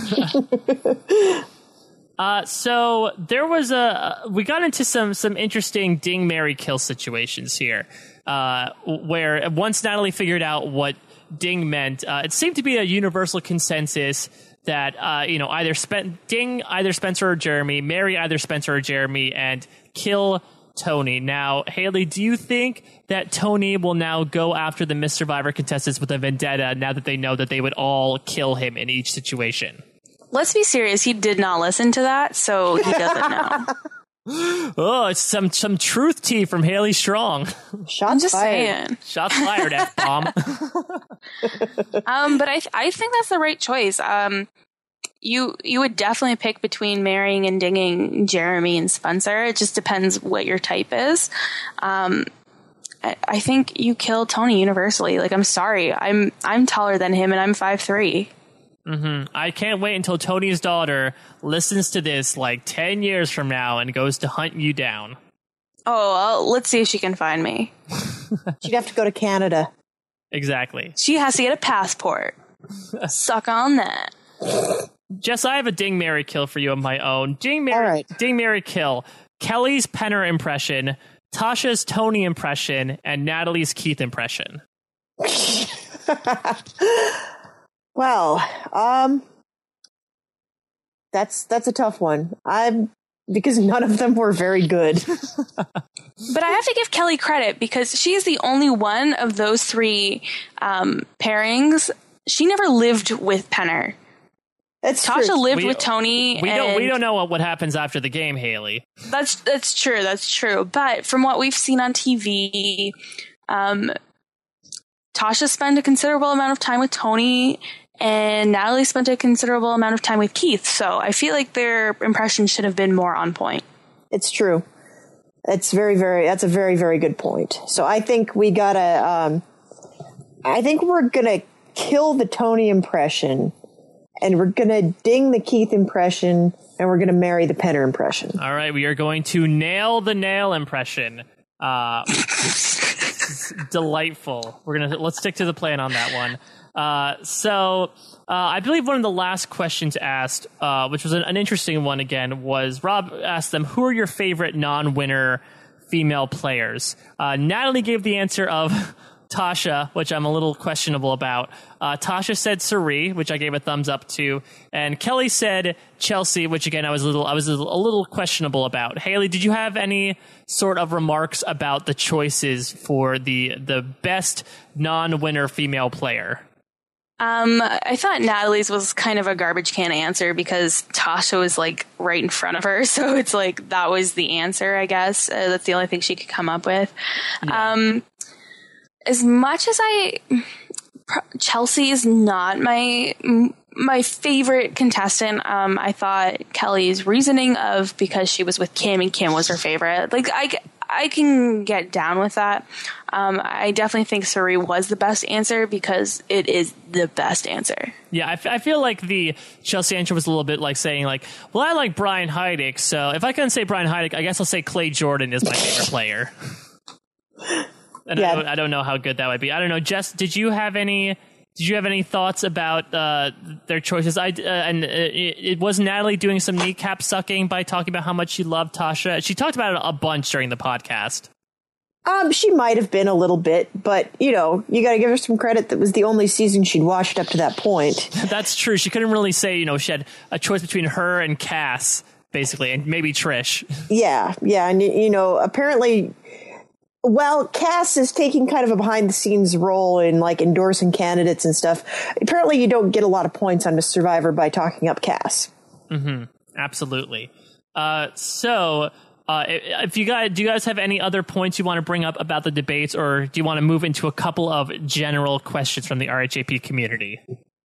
uh, so there was a we got into some some interesting ding, marry, kill situations here, uh, where once Natalie figured out what ding meant, uh, it seemed to be a universal consensus that uh, you know either spent ding either Spencer or Jeremy, marry either Spencer or Jeremy, and kill Tony. Now, Haley, do you think that Tony will now go after the Miss Survivor contestants with a vendetta now that they know that they would all kill him in each situation? Let's be serious. He did not listen to that, so he doesn't know. Oh, it's some some truth tea from Haley Strong. Shots I'm just fired. saying. Shots fired, F-bomb. um, but I th- I think that's the right choice. Um, you you would definitely pick between marrying and dinging Jeremy and Spencer. It just depends what your type is. Um, I, I think you kill Tony universally. Like, I'm sorry, I'm I'm taller than him, and I'm five three. Mm-hmm. I can't wait until Tony's daughter listens to this like ten years from now and goes to hunt you down. Oh, well, let's see if she can find me. She'd have to go to Canada. Exactly. She has to get a passport. Suck on that. Jess, I have a ding, marry, kill for you of my own. Ding, marry, All right. ding, marry, kill. Kelly's Penner impression, Tasha's Tony impression, and Natalie's Keith impression. Well, um, that's that's a tough one. I'm because none of them were very good. But I have to give Kelly credit because she is the only one of those three um, pairings. She never lived with Penner. That's Tasha true. lived We- with Tony. We and don't we don't know what, what happens after the game, Haley. That's that's true. That's true. But from what we've seen on T V, um, Tasha spent a considerable amount of time with Tony, and Natalie spent a considerable amount of time with Keith. So I feel like their impressions should have been more on point. It's true. It's very, very. That's a very, very good point. So I think we gotta. Um, I think we're gonna kill the Tony impression, and we're gonna ding the Keith impression, and we're gonna marry the Penner impression. All right, we are going to nail the nail impression. Uh, delightful. We're gonna let's stick to the plan on that one. Uh, so uh, I believe one of the last questions asked, uh, which was an, an interesting one again, was Rob asked them, who are your favorite non-winner female players? Uh, Natalie gave the answer of Tasha, which I'm a little questionable about. Uh, Tasha said Cirie, which I gave a thumbs up to, and Kelly said Chelsea, which again I was a little I was a little, a little questionable about. Haley, did you have any sort of remarks about the choices for the the best non-winner female player? Um, I thought Natalie's was kind of a garbage can answer because Tasha was like right in front of her. So it's like that was the answer, I guess. Uh, that's the only thing she could come up with. Yeah. Um, as much as I, Chelsea is not my my favorite contestant. Um, I thought Kelly's reasoning of because she was with Kim and Kim was her favorite. Like I, I can get down with that. Um, I definitely think Cirie was the best answer because it is the best answer. Yeah, I, f- I feel like the Chelsea answer was a little bit like saying like, well, I like Brian Heidick, so if I couldn't say Brian Heidick, I guess I'll say Clay Jordan is my favorite player. And Yeah. I, don't, I don't know how good that would be. I don't know, Jess, did you have any... did you have any thoughts about uh, their choices? I uh, and it, it was Natalie doing some kneecap sucking by talking about how much she loved Tasha. She talked about it a bunch during the podcast. Um, she might have been a little bit, but, you know, you got to give her some credit. That was the only season she'd watched up to that point. That's true. She couldn't really say, you know, she had a choice between her and Cass, basically, and maybe Trish. Yeah, yeah. And, you know, apparently, well, Cass is taking kind of a behind-the-scenes role in, like, endorsing candidates and stuff. Apparently, you don't get a lot of points on Miss Survivor by talking up Cass. Mm-hmm. Absolutely. Uh, so... Uh, if you guys, do you guys have any other points you want to bring up about the debates, or do you want to move into a couple of general questions from the R H A P community?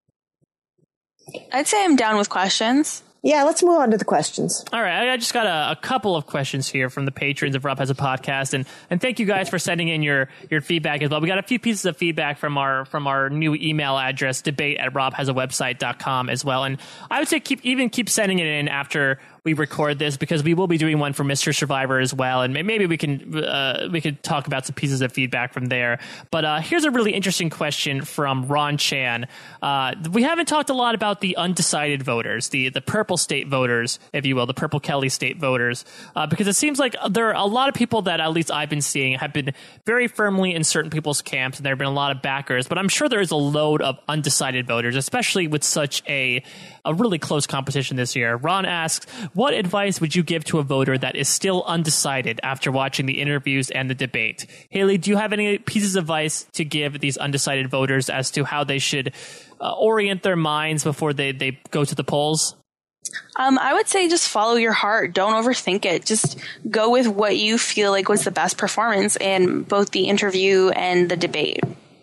I'd say I'm down with questions. Yeah, let's move on to the questions. All right, I just got a, a couple of questions here from the patrons of Rob Has a Podcast, and and thank you guys for sending in your your feedback as well. We got a few pieces of feedback from our from our new email address, debate at rob has a website dot com as well. And I would say keep even keep sending it in after we record this, because we will be doing one for Mister Survivor as well, and maybe we can uh, we could talk about some pieces of feedback from there. But uh, here's a really interesting question from Ron Chan. Uh, we haven't talked a lot about the undecided voters, the the purple state voters, if you will, the purple Kelly state voters, uh, because it seems like there are a lot of people that at least I've been seeing have been very firmly in certain people's camps, and there have been a lot of backers. But I'm sure there is a load of undecided voters, especially with such a a really close competition this year. Ron asks, what advice would you give to a voter that is still undecided after watching the interviews and the debate? Haley, do you have any pieces of advice to give these undecided voters as to how they should uh, orient their minds before they, they go to the polls? Um, I would say just follow your heart. Don't overthink it. Just go with what you feel like was the best performance in both the interview and the debate.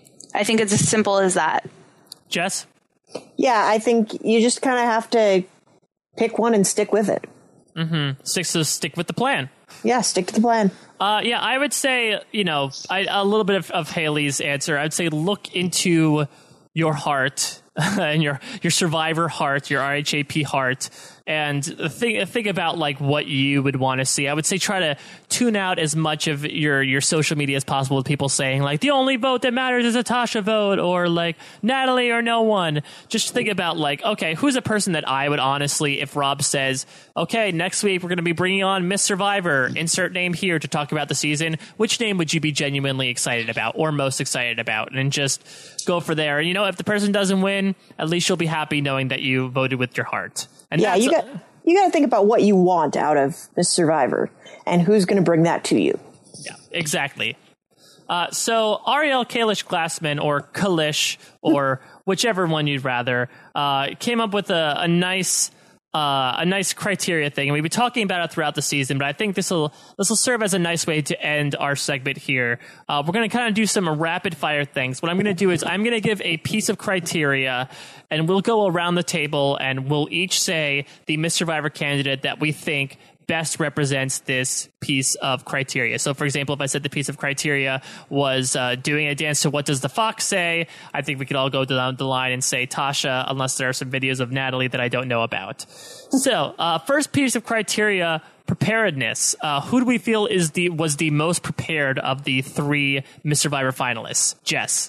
I think it's as simple as that. Jess? Yeah, I think you just kind of have to pick one and stick with it. Mm-hmm. Stick, so stick with the plan. Yeah, stick to the plan. Uh, yeah, I would say, you know, I, a little bit of, of Haley's answer. I'd say look into your heart and your your survivor heart, your R H A P heart, and think think about like what you would want to see. I would say try to tune out as much of your your social media as possible with people saying like the only vote that matters is a Tasha vote, or like Natalie or no one. Just think about like, okay, who's a person that I would honestly, if Rob says, okay, next week we're going to be bringing on Miss Survivor, insert name here to talk about the season, which name would you be genuinely excited about or most excited about, and just go for there. And you know, if the person doesn't win, at least you'll be happy knowing that you voted with your heart. And yeah, you got you got to think about what you want out of Miss Survivor and who's going to bring that to you. Yeah, exactly. Uh, so Ariel Kalish Glassman, or Kalish, or whichever one you'd rather, uh, came up with a, a nice. Uh, a nice criteria thing, and we've been talking about it throughout the season, but I think this will this will serve as a nice way to end our segment here. Uh, we're going to kind of do some rapid fire things. What I'm going to do is I'm going to give a piece of criteria, and we'll go around the table, and we'll each say the Miss Survivor candidate that we think best represents this piece of criteria. So, for example, if I said the piece of criteria was uh, doing a dance to What Does the Fox Say, I think we could all go down the line and say Tasha, unless there are some videos of Natalie that I don't know about. So, uh, first piece of criteria, preparedness. Uh, who do we feel is the was the most prepared of the three Miss Survivor finalists? Jess?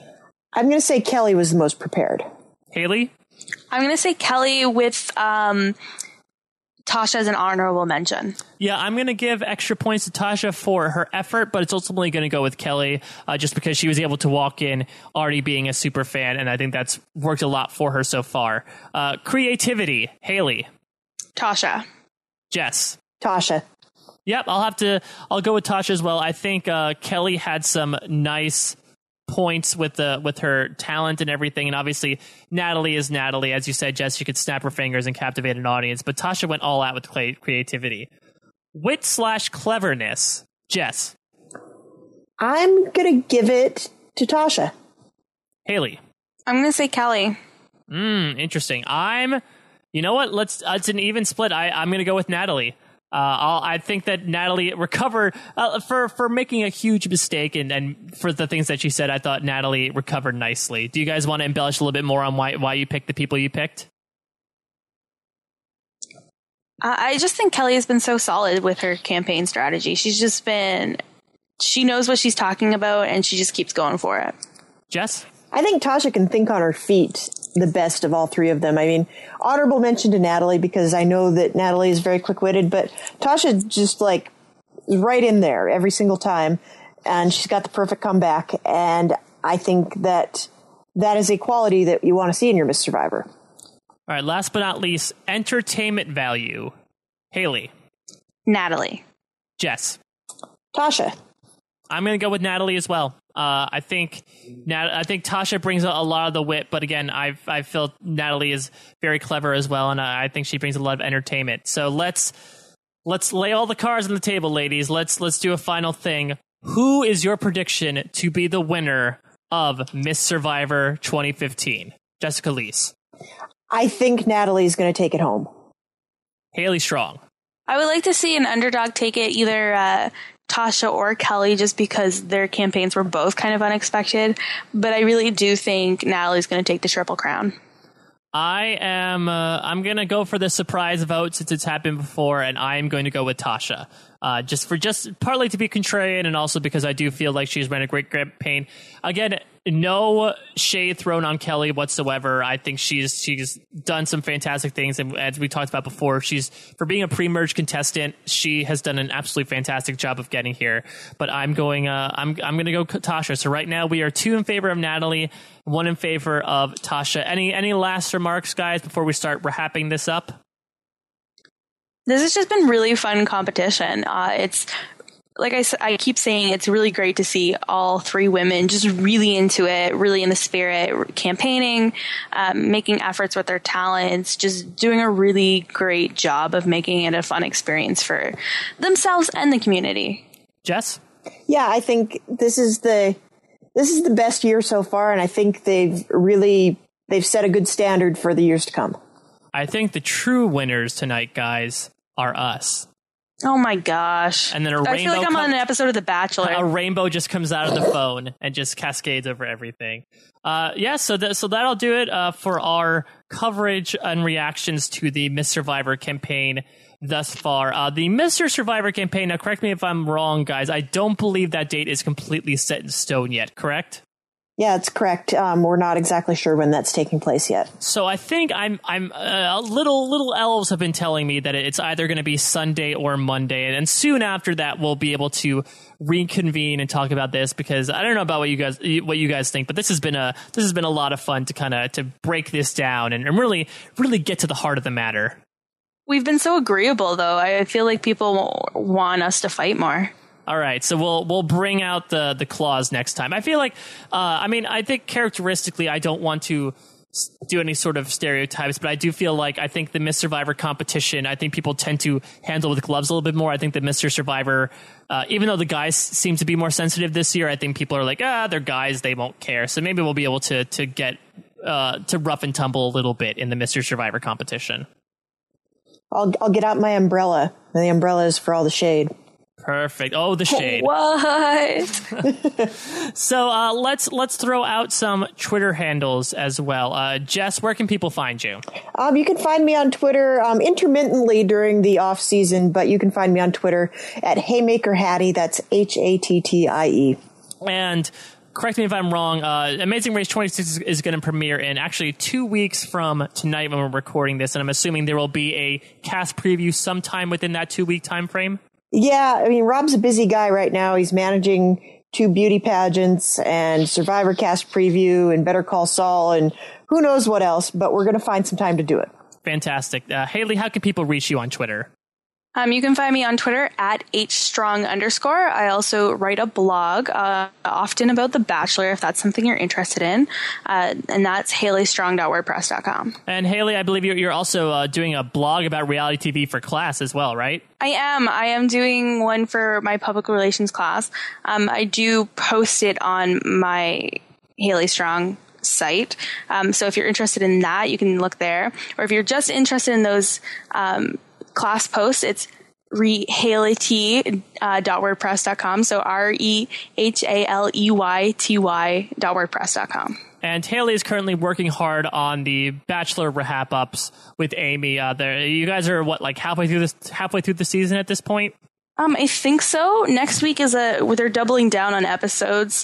I'm going to say Kelly was the most prepared. Haley? I'm going to say Kelly with... Um, Tasha as an honorable mention. Yeah, I'm going to give extra points to Tasha for her effort, but it's ultimately going to go with Kelly uh, just because she was able to walk in already being a super fan, and I think that's worked a lot for her so far. Uh, creativity, Haley. Tasha. Jess. Tasha. Yep, I'll have to, I'll go with Tasha as well. I think uh, Kelly had some nice points with the with her talent and everything, and obviously Natalie is Natalie, as you said, Jess. She could snap her fingers and captivate an audience, but Tasha went all out with creativity. Wit slash cleverness, Jess. I'm gonna give it to Tasha. Haley. I'm gonna say Kelly. Hmm, interesting. I'm, you know what? Let's. Uh, it's an even split. I I'm gonna go with Natalie. Uh, I'll, I think that Natalie recovered uh, for for making a huge mistake, and, and for the things that she said. I thought Natalie recovered nicely. Do you guys want to embellish a little bit more on why why you picked the people you picked? I just think Kelly has been so solid with her campaign strategy. She's just been, she knows what she's talking about, and she just keeps going for it. Jess? I think Tasha can think on her feet the best of all three of them. I mean, honorable mention to Natalie, because I know that Natalie is very quick-witted, but Tasha just like right in there every single time, and she's got the perfect comeback. And I think that that is a quality that you want to see in your Miss Survivor. All right, last but not least, entertainment value. Haley. Natalie. Jess. Tasha. I'm going to go with Natalie as well. Uh, I think Nat- I think Tasha brings a, a lot of the wit, but again, I I feel Natalie is very clever as well, and I, I think she brings a lot of entertainment. So let's let's lay all the cards on the table, ladies. Let's let's do a final thing. Who is your prediction to be the winner of Miss Survivor twenty fifteen? Jessica Lees. I think Natalie's going to take it home. Haley Strong. I would like to see an underdog take it, either uh, Tasha or Kelly, just because their campaigns were both kind of unexpected. But I really do think Natalie's going to take the Triple Crown. I am. Uh, I'm going to go for the surprise vote since it's happened before, and I am going to go with Tasha. Uh, just for just partly to be contrarian, and also because I do feel like she's run a great campaign. Again, no shade thrown on Kelly whatsoever. I think she's she's done some fantastic things, and as we talked about before, she's for being a pre-merge contestant, she has done an absolutely fantastic job of getting here. But I'm going. Uh, I'm I'm going to go Tasha. So right now we are two in favor of Natalie, one in favor of Tasha. Any any last remarks, guys, before we start wrapping this up? This has just been really fun competition. Uh, it's like I, I keep saying, it's really great to see all three women just really into it, really in the spirit, campaigning, um, making efforts with their talents, just doing a really great job of making it a fun experience for themselves and the community. Jess? Yeah, I think this is the this is the best year so far, and I think they've really they've set a good standard for the years to come. I think the true winners tonight, guys, are us. Oh my gosh. And then a I rainbow feel like I'm com- on an episode of The Bachelor. A rainbow just comes out of the phone and just cascades over everything. Uh, yeah, so th- so that'll do it uh, for our coverage and reactions to the Miss Survivor campaign thus far. Uh, the Mister Survivor campaign, now correct me if I'm wrong, guys, I don't believe that date is completely set in stone yet, correct? Yeah, it's correct. Um, we're not exactly sure when that's taking place yet. So I think I'm I'm uh, little little elves have been telling me that it's either going to be Sunday or Monday, and soon after that we'll be able to reconvene and talk about this, because I don't know about what you guys what you guys think, but this has been a this has been a lot of fun to kind of to break this down and, and really really get to the heart of the matter. We've been so agreeable, though. I feel like people want us to fight more. All right, so we'll we'll bring out the the claws next time. I feel like, uh, I mean, I think characteristically, I don't want to do any sort of stereotypes, but I do feel like I think the Miss Survivor competition, I think people tend to handle with gloves a little bit more. I think the Mister Survivor, uh, even though the guys seem to be more sensitive this year, I think people are like, ah, they're guys, they won't care. So maybe we'll be able to to get uh, to rough and tumble a little bit in the Mister Survivor competition. I'll I'll get out my umbrella. The umbrella is for all the shade. Perfect. Oh, the shade. What? So uh, let's let's throw out some Twitter handles as well. Uh, Jess, where can people find you? Um, you can find me on Twitter um, intermittently during the off season, but you can find me on Twitter at Haymaker Hattie. That's H A T T I E. And correct me if I'm wrong, uh, Amazing Race twenty-six is going to premiere in actually two weeks from tonight when we're recording this, and I'm assuming there will be a cast preview sometime within that two-week time frame? Yeah, I mean, Rob's a busy guy right now. He's managing two beauty pageants and Survivor cast preview and Better Call Saul and who knows what else, but we're going to find some time to do it. Fantastic. Uh, Haley, how can people reach you on Twitter? Um, you can find me on Twitter at hstrong underscore. I also write a blog uh, often about The Bachelor, if that's something you're interested in. Uh, and that's haley strong dot wordpress dot com. And Haley, I believe you're, you're also uh, doing a blog about reality T V for class as well, right? I am. I am doing one for my public relations class. Um, I do post it on my Haley Strong site. Um, so if you're interested in that, you can look there. Or if you're just interested in those um, class posts, it's rehaleyt uh, dot wordpress dot com. So R E H A L E Y T Y dot wordpress dot com. And Haley is currently working hard on the Bachelor wrap ups with Amy. Uh, there, you guys are what, like halfway through this, halfway through the season at this point? Um, I think so. Next week is a they're doubling down on episodes.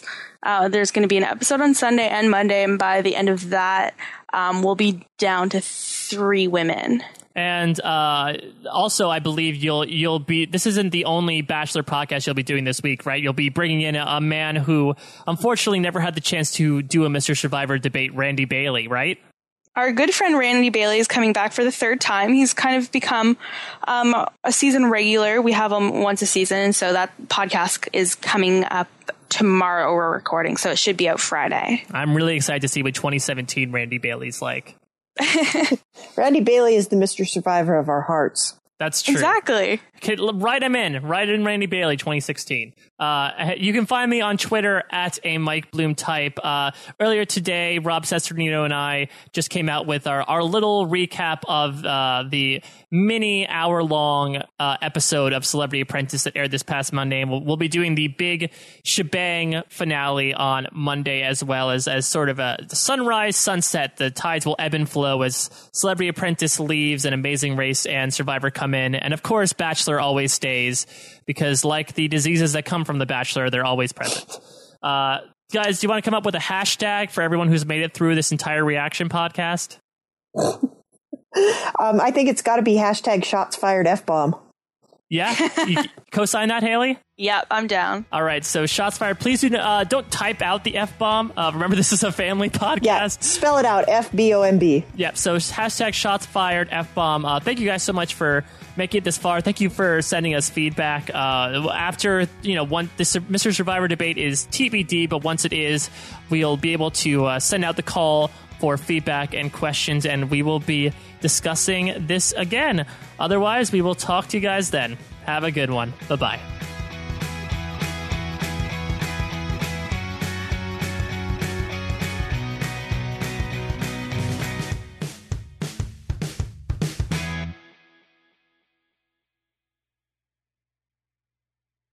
Uh, there's going to be an episode on Sunday and Monday, and by the end of that, um, we'll be down to three women. And uh, also, I believe you'll you'll be. This isn't the only Bachelor podcast you'll be doing this week, right? You'll be bringing in a, a man who, unfortunately, never had the chance to do a Mister Survivor debate, Randy Bailey, right? Our good friend Randy Bailey is coming back for the third time. He's kind of become um, a season regular. We have him once a season, so that podcast is coming up tomorrow. We're recording, so it should be out Friday. I'm really excited to see what twenty seventeen Randy Bailey's like. Randy Bailey is the Mister Survivor of our hearts. That's true. Exactly. Okay, write him in. Write in Randy Bailey twenty sixteen. Uh, you can find me on Twitter at a Mike Bloom type. Uh, earlier today, Rob Cesternino and I just came out with our, our little recap of uh, the mini hour-long uh, episode of Celebrity Apprentice that aired this past Monday. And we'll, we'll be doing the big shebang finale on Monday, as well as, as sort of a sunrise, sunset. The tides will ebb and flow as Celebrity Apprentice leaves and Amazing Race and Survivor come in. And of course, Bachelor always stays, because like the diseases that come from The Bachelor, they're always present. Uh, guys, do you want to come up with a hashtag for everyone who's made it through this entire reaction podcast? um, I think it's got to be hashtag shots fired F-bomb. Yeah? You co-sign that, Haley? Yep, I'm down. All right, so shots fired. Please do, uh, don't type out the F-bomb. Uh, remember, this is a family podcast. Yeah, spell it out, F B O M B. Yep, so hashtag shots fired, F-bomb. Uh, thank you guys so much for making it this far. Thank you for sending us feedback. Uh, after, you know, one, this Mister Survivor debate is T B D, but once it is, we'll be able to uh, send out the call for feedback and questions, and we will be discussing this again. Otherwise, we will talk to you guys then. Have a good one. Bye-bye.